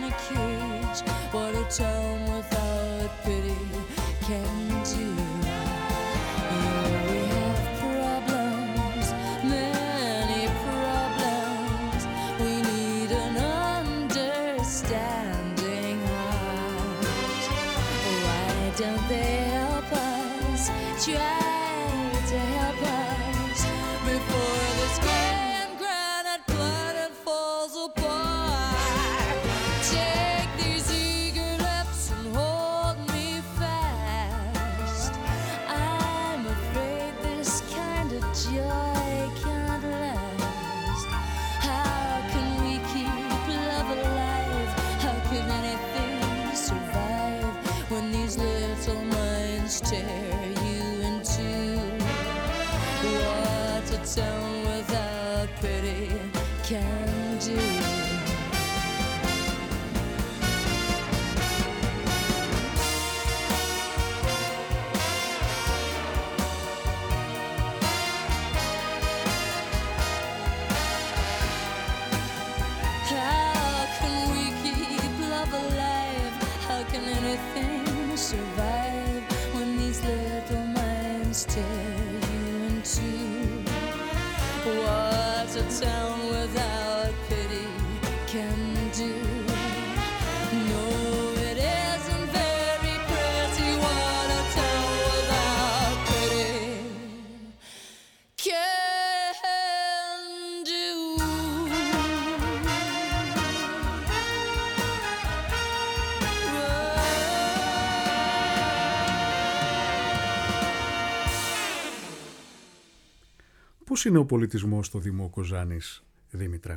Town without pity can do. try to help us before this grand granite planet falls apart. Take these eager lips and hold me fast. I'm afraid this kind of joy can't last. How can we keep love alive? How can anything survive when these little minds tear you in two? What a town without pity can do. How can we keep love alive? How can anything survive when these little minds tear you in two? What a town without pity can do. No, it isn't very pretty what a town without pity can do. Πώς είναι ο πολιτισμός στο Δήμο Κοζάνης, Δήμητρα?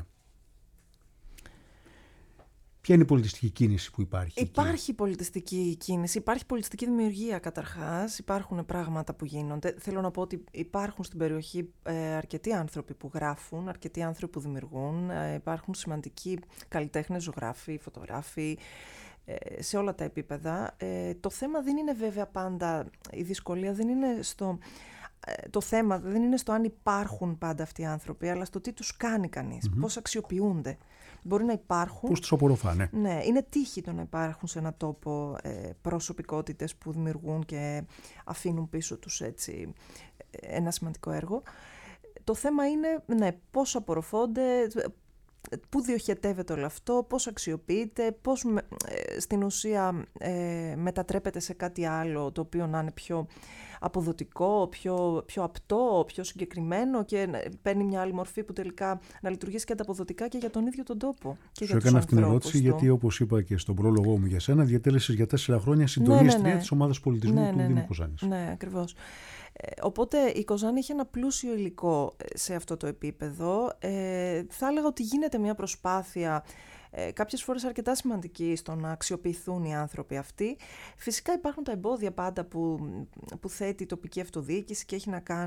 Ποια είναι η πολιτιστική κίνηση που υπάρχει? Υπάρχει πολιτιστική κίνηση, υπάρχει πολιτιστική δημιουργία καταρχάς, υπάρχουν πράγματα που γίνονται. Θέλω να πω ότι υπάρχουν στην περιοχή αρκετοί άνθρωποι που γράφουν, αρκετοί άνθρωποι που δημιουργούν, υπάρχουν σημαντικοί καλλιτέχνες, ζωγράφοι, φωτογράφοι, σε όλα τα επίπεδα. Το θέμα δεν είναι βέβαια πάντα, η δυσκολία δεν είναι στο... Το θέμα δεν είναι στο αν υπάρχουν πάντα αυτοί οι άνθρωποι, αλλά στο τι τους κάνει κανείς, πώς αξιοποιούνται. Μπορεί να υπάρχουν. Πώς τους απορροφάνε. Ναι, είναι τύχη το να υπάρχουν σε ένα τόπο προσωπικότητες που δημιουργούν και αφήνουν πίσω τους έτσι ένα σημαντικό έργο. Το θέμα είναι πώς απορροφώνται, πού διοχετεύεται όλο αυτό, πώς αξιοποιείται, πώς στην ουσία μετατρέπεται σε κάτι άλλο το οποίο να είναι πιο αποδοτικό, πιο απτό, πιο συγκεκριμένο και παίρνει μια άλλη μορφή που τελικά να λειτουργήσει και ανταποδοτικά και για τον ίδιο τον τόπο. Σου έκανα αυτή την ερώτηση γιατί, όπως είπα και στον πρόλογο μου για σένα, διατέλεσες για 4 χρόνια συντονίστρια της ομάδας πολιτισμού του Δήμου Κοζάνης. Ναι, ακριβώς. Οπότε η Κοζάνη έχει ένα πλούσιο υλικό σε αυτό το επίπεδο. Θα έλεγα ότι γίνεται μια προσπάθεια κάποιες φορές αρκετά σημαντική στο να αξιοποιηθούν οι άνθρωποι αυτοί. Φυσικά υπάρχουν τα εμπόδια πάντα που θέτει η τοπική αυτοδιοίκηση και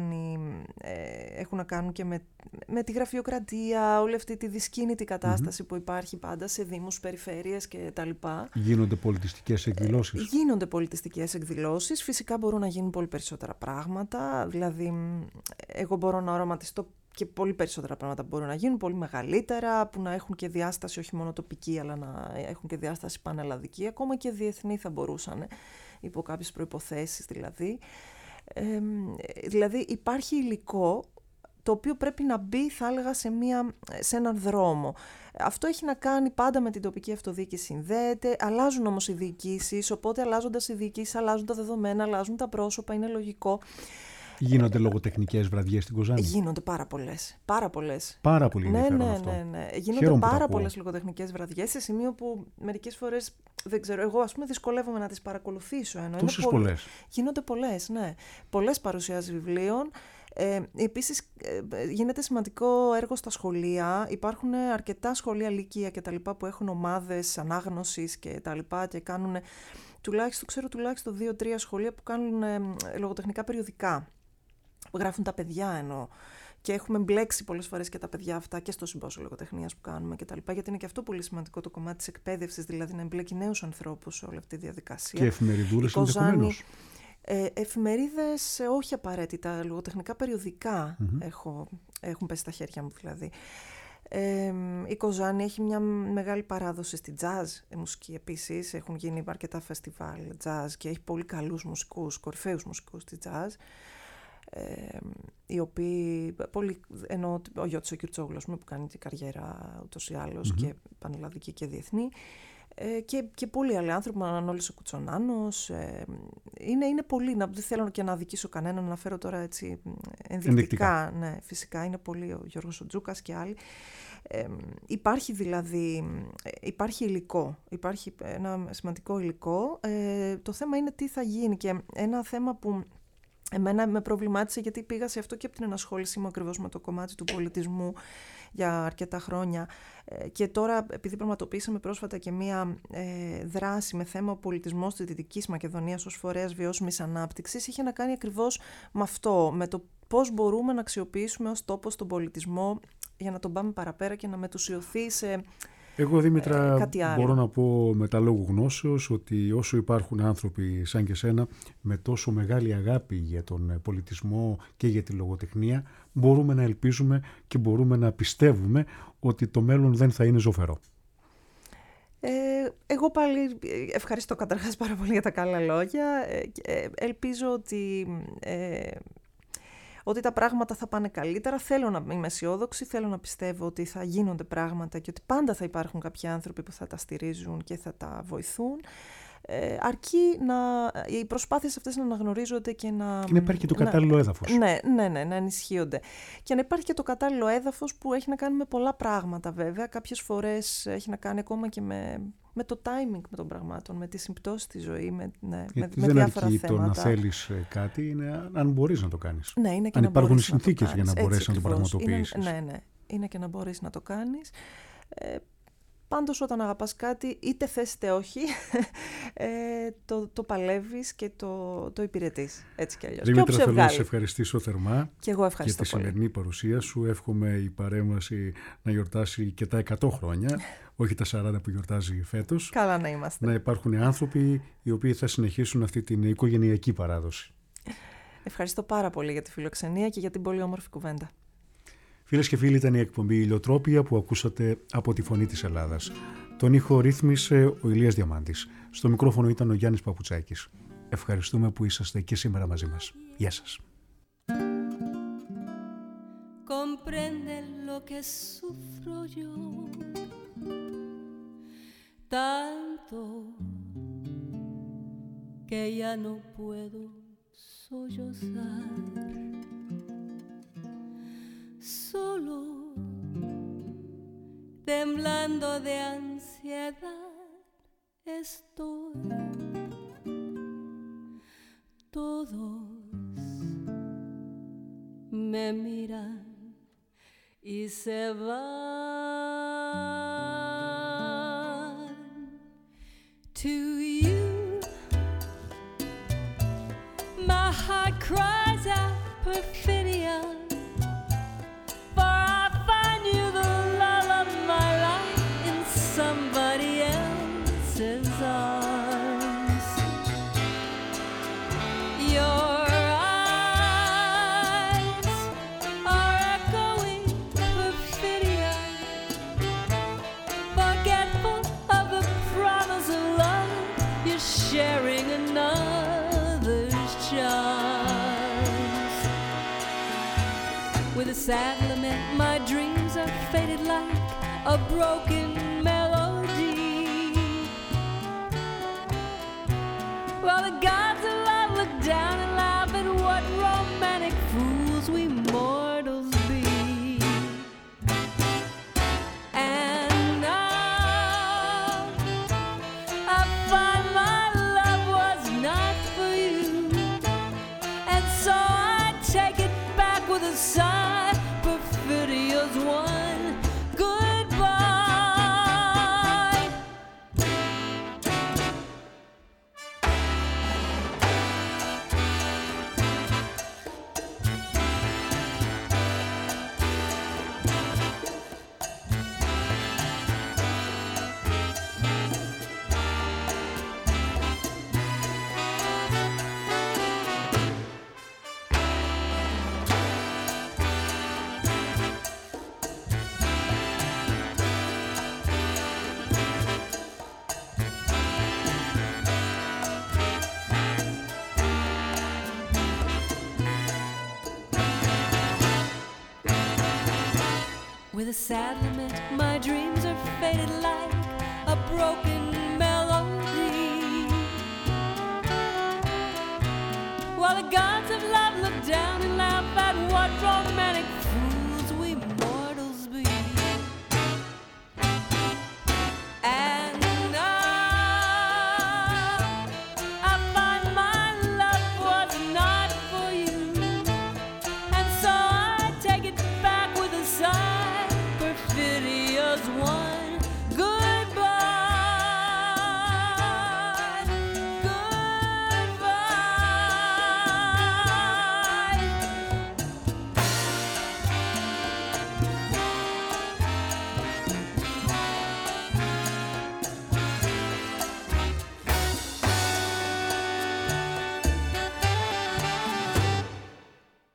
έχουν να κάνουν και με τη γραφειοκρατία, όλη αυτή τη δυσκίνητη κατάσταση που υπάρχει πάντα σε δήμους, περιφέρειες κτλ. Γίνονται πολιτιστικές εκδηλώσεις. Γίνονται πολιτιστικές εκδηλώσεις. Φυσικά μπορούν να γίνουν πολύ περισσότερα πράγματα. Δηλαδή, εγώ μπορώ να οραματιστώ και πολύ περισσότερα πράγματα που μπορούν να γίνουν, πολύ μεγαλύτερα, που να έχουν και διάσταση όχι μόνο τοπική, αλλά να έχουν και διάσταση πανελλαδική, ακόμα και διεθνή θα μπορούσαν, υπό κάποιες προϋποθέσεις δηλαδή. Δηλαδή υπάρχει υλικό το οποίο πρέπει να μπει, θα έλεγα, σε έναν δρόμο. Αυτό έχει να κάνει πάντα με την τοπική αυτοδιοίκηση, συνδέεται, αλλάζουν όμως οι διοικήσεις, οπότε αλλάζοντας οι διοικήσεις, αλλάζουν τα δεδομένα, αλλάζουν τα πρόσωπα, είναι λογικό. Γίνονται λογοτεχνικές βραδιές στην Κοζάνη? Γίνονται πάρα πολλές. Πάρα πολύ ενδιαφέρον αυτό. Ναι. Γίνονται πάρα πολλές λογοτεχνικές βραδιές, σε σημείο που μερικές φορές, δεν ξέρω, εγώ ας πούμε δυσκολεύομαι να τις παρακολουθήσω. Τόσες πολλές? Γίνονται πολλές, ναι. Πολλές παρουσιάσεις βιβλίων. Επίσης γίνεται σημαντικό έργο στα σχολεία. Υπάρχουν αρκετά σχολεία λύκεια και τα λοιπά που έχουν ομάδες ανάγνωσης και τα λοιπά και κάνουν τουλάχιστον 2-3 σχολεία που κάνουν λογοτεχνικά περιοδικά. Γράφουν τα παιδιά εννοώ. Και έχουμε μπλέξει πολλές φορές και τα παιδιά αυτά και στο συμπόσιο λογοτεχνίας που κάνουμε κτλ. Γιατί είναι και αυτό πολύ σημαντικό το κομμάτι της εκπαίδευσης, δηλαδή να εμπλέκει νέους ανθρώπους σε όλη αυτή τη διαδικασία. Και εφημεριδούλες ενδεχομένως? Εφημερίδες όχι απαραίτητα, λογοτεχνικά περιοδικά έχουν πέσει στα χέρια μου δηλαδή. Η Κοζάνη έχει μια μεγάλη παράδοση στη jazz μουσική επίσης. Έχουν γίνει αρκετά φεστιβάλ jazz και έχει πολύ καλούς μουσικούς, κορυφαίους μουσικούς στη jazz. Οι οποίοι, ενώ ο Γιώτης ο Κυρτσόγλος που κάνει την καριέρα ούτως ή άλλως και πανελλαδική και διεθνή, και πολλοί άλλοι άνθρωποι, ο Μανώλης ο Κουτσονάνος, είναι πολλοί, δεν θέλω και να αδικήσω κανέναν, να φέρω τώρα έτσι ενδεικτικά. Ναι, φυσικά είναι πολλοί, ο Γιώργος ο Τζούκας και άλλοι. Υπάρχει δηλαδή, υπάρχει υλικό, υπάρχει ένα σημαντικό υλικό, το θέμα είναι τι θα γίνει, και ένα θέμα που εμένα με προβλημάτισε, γιατί πήγα σε αυτό και από την ενασχόλησή μου ακριβώς με το κομμάτι του πολιτισμού για αρκετά χρόνια, και τώρα επειδή πραγματοποιήσαμε πρόσφατα και μία δράση με θέμα ο πολιτισμός της Δυτικής Μακεδονίας ως φορέας βιώσιμης ανάπτυξης, είχε να κάνει ακριβώς με αυτό, με το πώς μπορούμε να αξιοποιήσουμε ως τόπο τον πολιτισμό για να τον πάμε παραπέρα και να μετουσιωθεί σε Εγώ, Δήμητρα, κάτι άλλο. μπορώ να πω με τα λόγου γνώσεως ότι όσο υπάρχουν άνθρωποι σαν και σένα με τόσο μεγάλη αγάπη για τον πολιτισμό και για τη λογοτεχνία, μπορούμε να ελπίζουμε και μπορούμε να πιστεύουμε ότι το μέλλον δεν θα είναι ζωφερό. Εγώ πάλι ευχαριστώ καταρχάς πάρα πολύ για τα καλά λόγια. Ελπίζω ότι τα πράγματα θα πάνε καλύτερα. Θέλω να είμαι αισιόδοξη, θέλω να πιστεύω ότι θα γίνονται πράγματα και ότι πάντα θα υπάρχουν κάποιοι άνθρωποι που θα τα στηρίζουν και θα τα βοηθούν. Αρκεί οι προσπάθειες αυτές να αναγνωρίζονται και να υπάρχει και το κατάλληλο έδαφος. Ναι, να ενισχύονται. Και να υπάρχει και το κατάλληλο έδαφος που έχει να κάνει με πολλά πράγματα βέβαια. Κάποιες φορές έχει να κάνει ακόμα και με το timing με των πραγμάτων, με τις συμπτώσεις στη ζωή, με διάφορα αρκεί θέματα. Το να θέλεις κάτι, είναι αν μπορείς να το κάνεις. Ναι, είναι και αν να υπάρχουν μπορείς συνθήκες να το για να κάνεις. μπορέσεις να το ακριβώς. πραγματοποιήσεις. Ναι. Είναι και να μπορείς να το κάνεις. Πάντως όταν αγαπάς κάτι, είτε θες είτε όχι, το παλεύεις και το υπηρετείς, έτσι κι αλλιώς. Δήμητρα, θέλω να σε ευχαριστήσω θερμά και εγώ ευχαριστώ για τη πολύ. σημερινή παρουσία σου. Εύχομαι η παρέμβαση να γιορτάσει και τα 100 χρόνια, όχι τα 40 που γιορτάζει φέτος. Καλά να είμαστε. Να υπάρχουν άνθρωποι οι οποίοι θα συνεχίσουν αυτή την οικογενειακή παράδοση. Ευχαριστώ πάρα πολύ για τη φιλοξενία και για την πολύ όμορφη κουβέντα. Φίλες και φίλοι, ήταν η εκπομπή Ηλιοτρόπια που ακούσατε από τη Φωνή της Ελλάδας. Τον ήχο ρύθμισε ο Ηλίας Διαμάντης. Στο μικρόφωνο ήταν ο Γιάννης Παπουτσάκης. Ευχαριστούμε που είσαστε και σήμερα μαζί μας. Γεια σας. Comprende lo que sufro yo, tanto que ya no puedo sollozar. Solo temblando de ansiedad estoy. Todos me miran y se van. To you, my heart cries out perfidia. Somebody else's arms. Your eyes are echoing perfidia, forgetful of the promise of love. You're sharing another's charms. With a sad lament, my dreams are faded like a broken melody. While the gods of love look down and laugh at what romantic fools we mortals be. And now I find my love was not for you, and so I take it back with a sigh. Perfidious one, goodbye. With a sad lament, my dreams are faded like a broken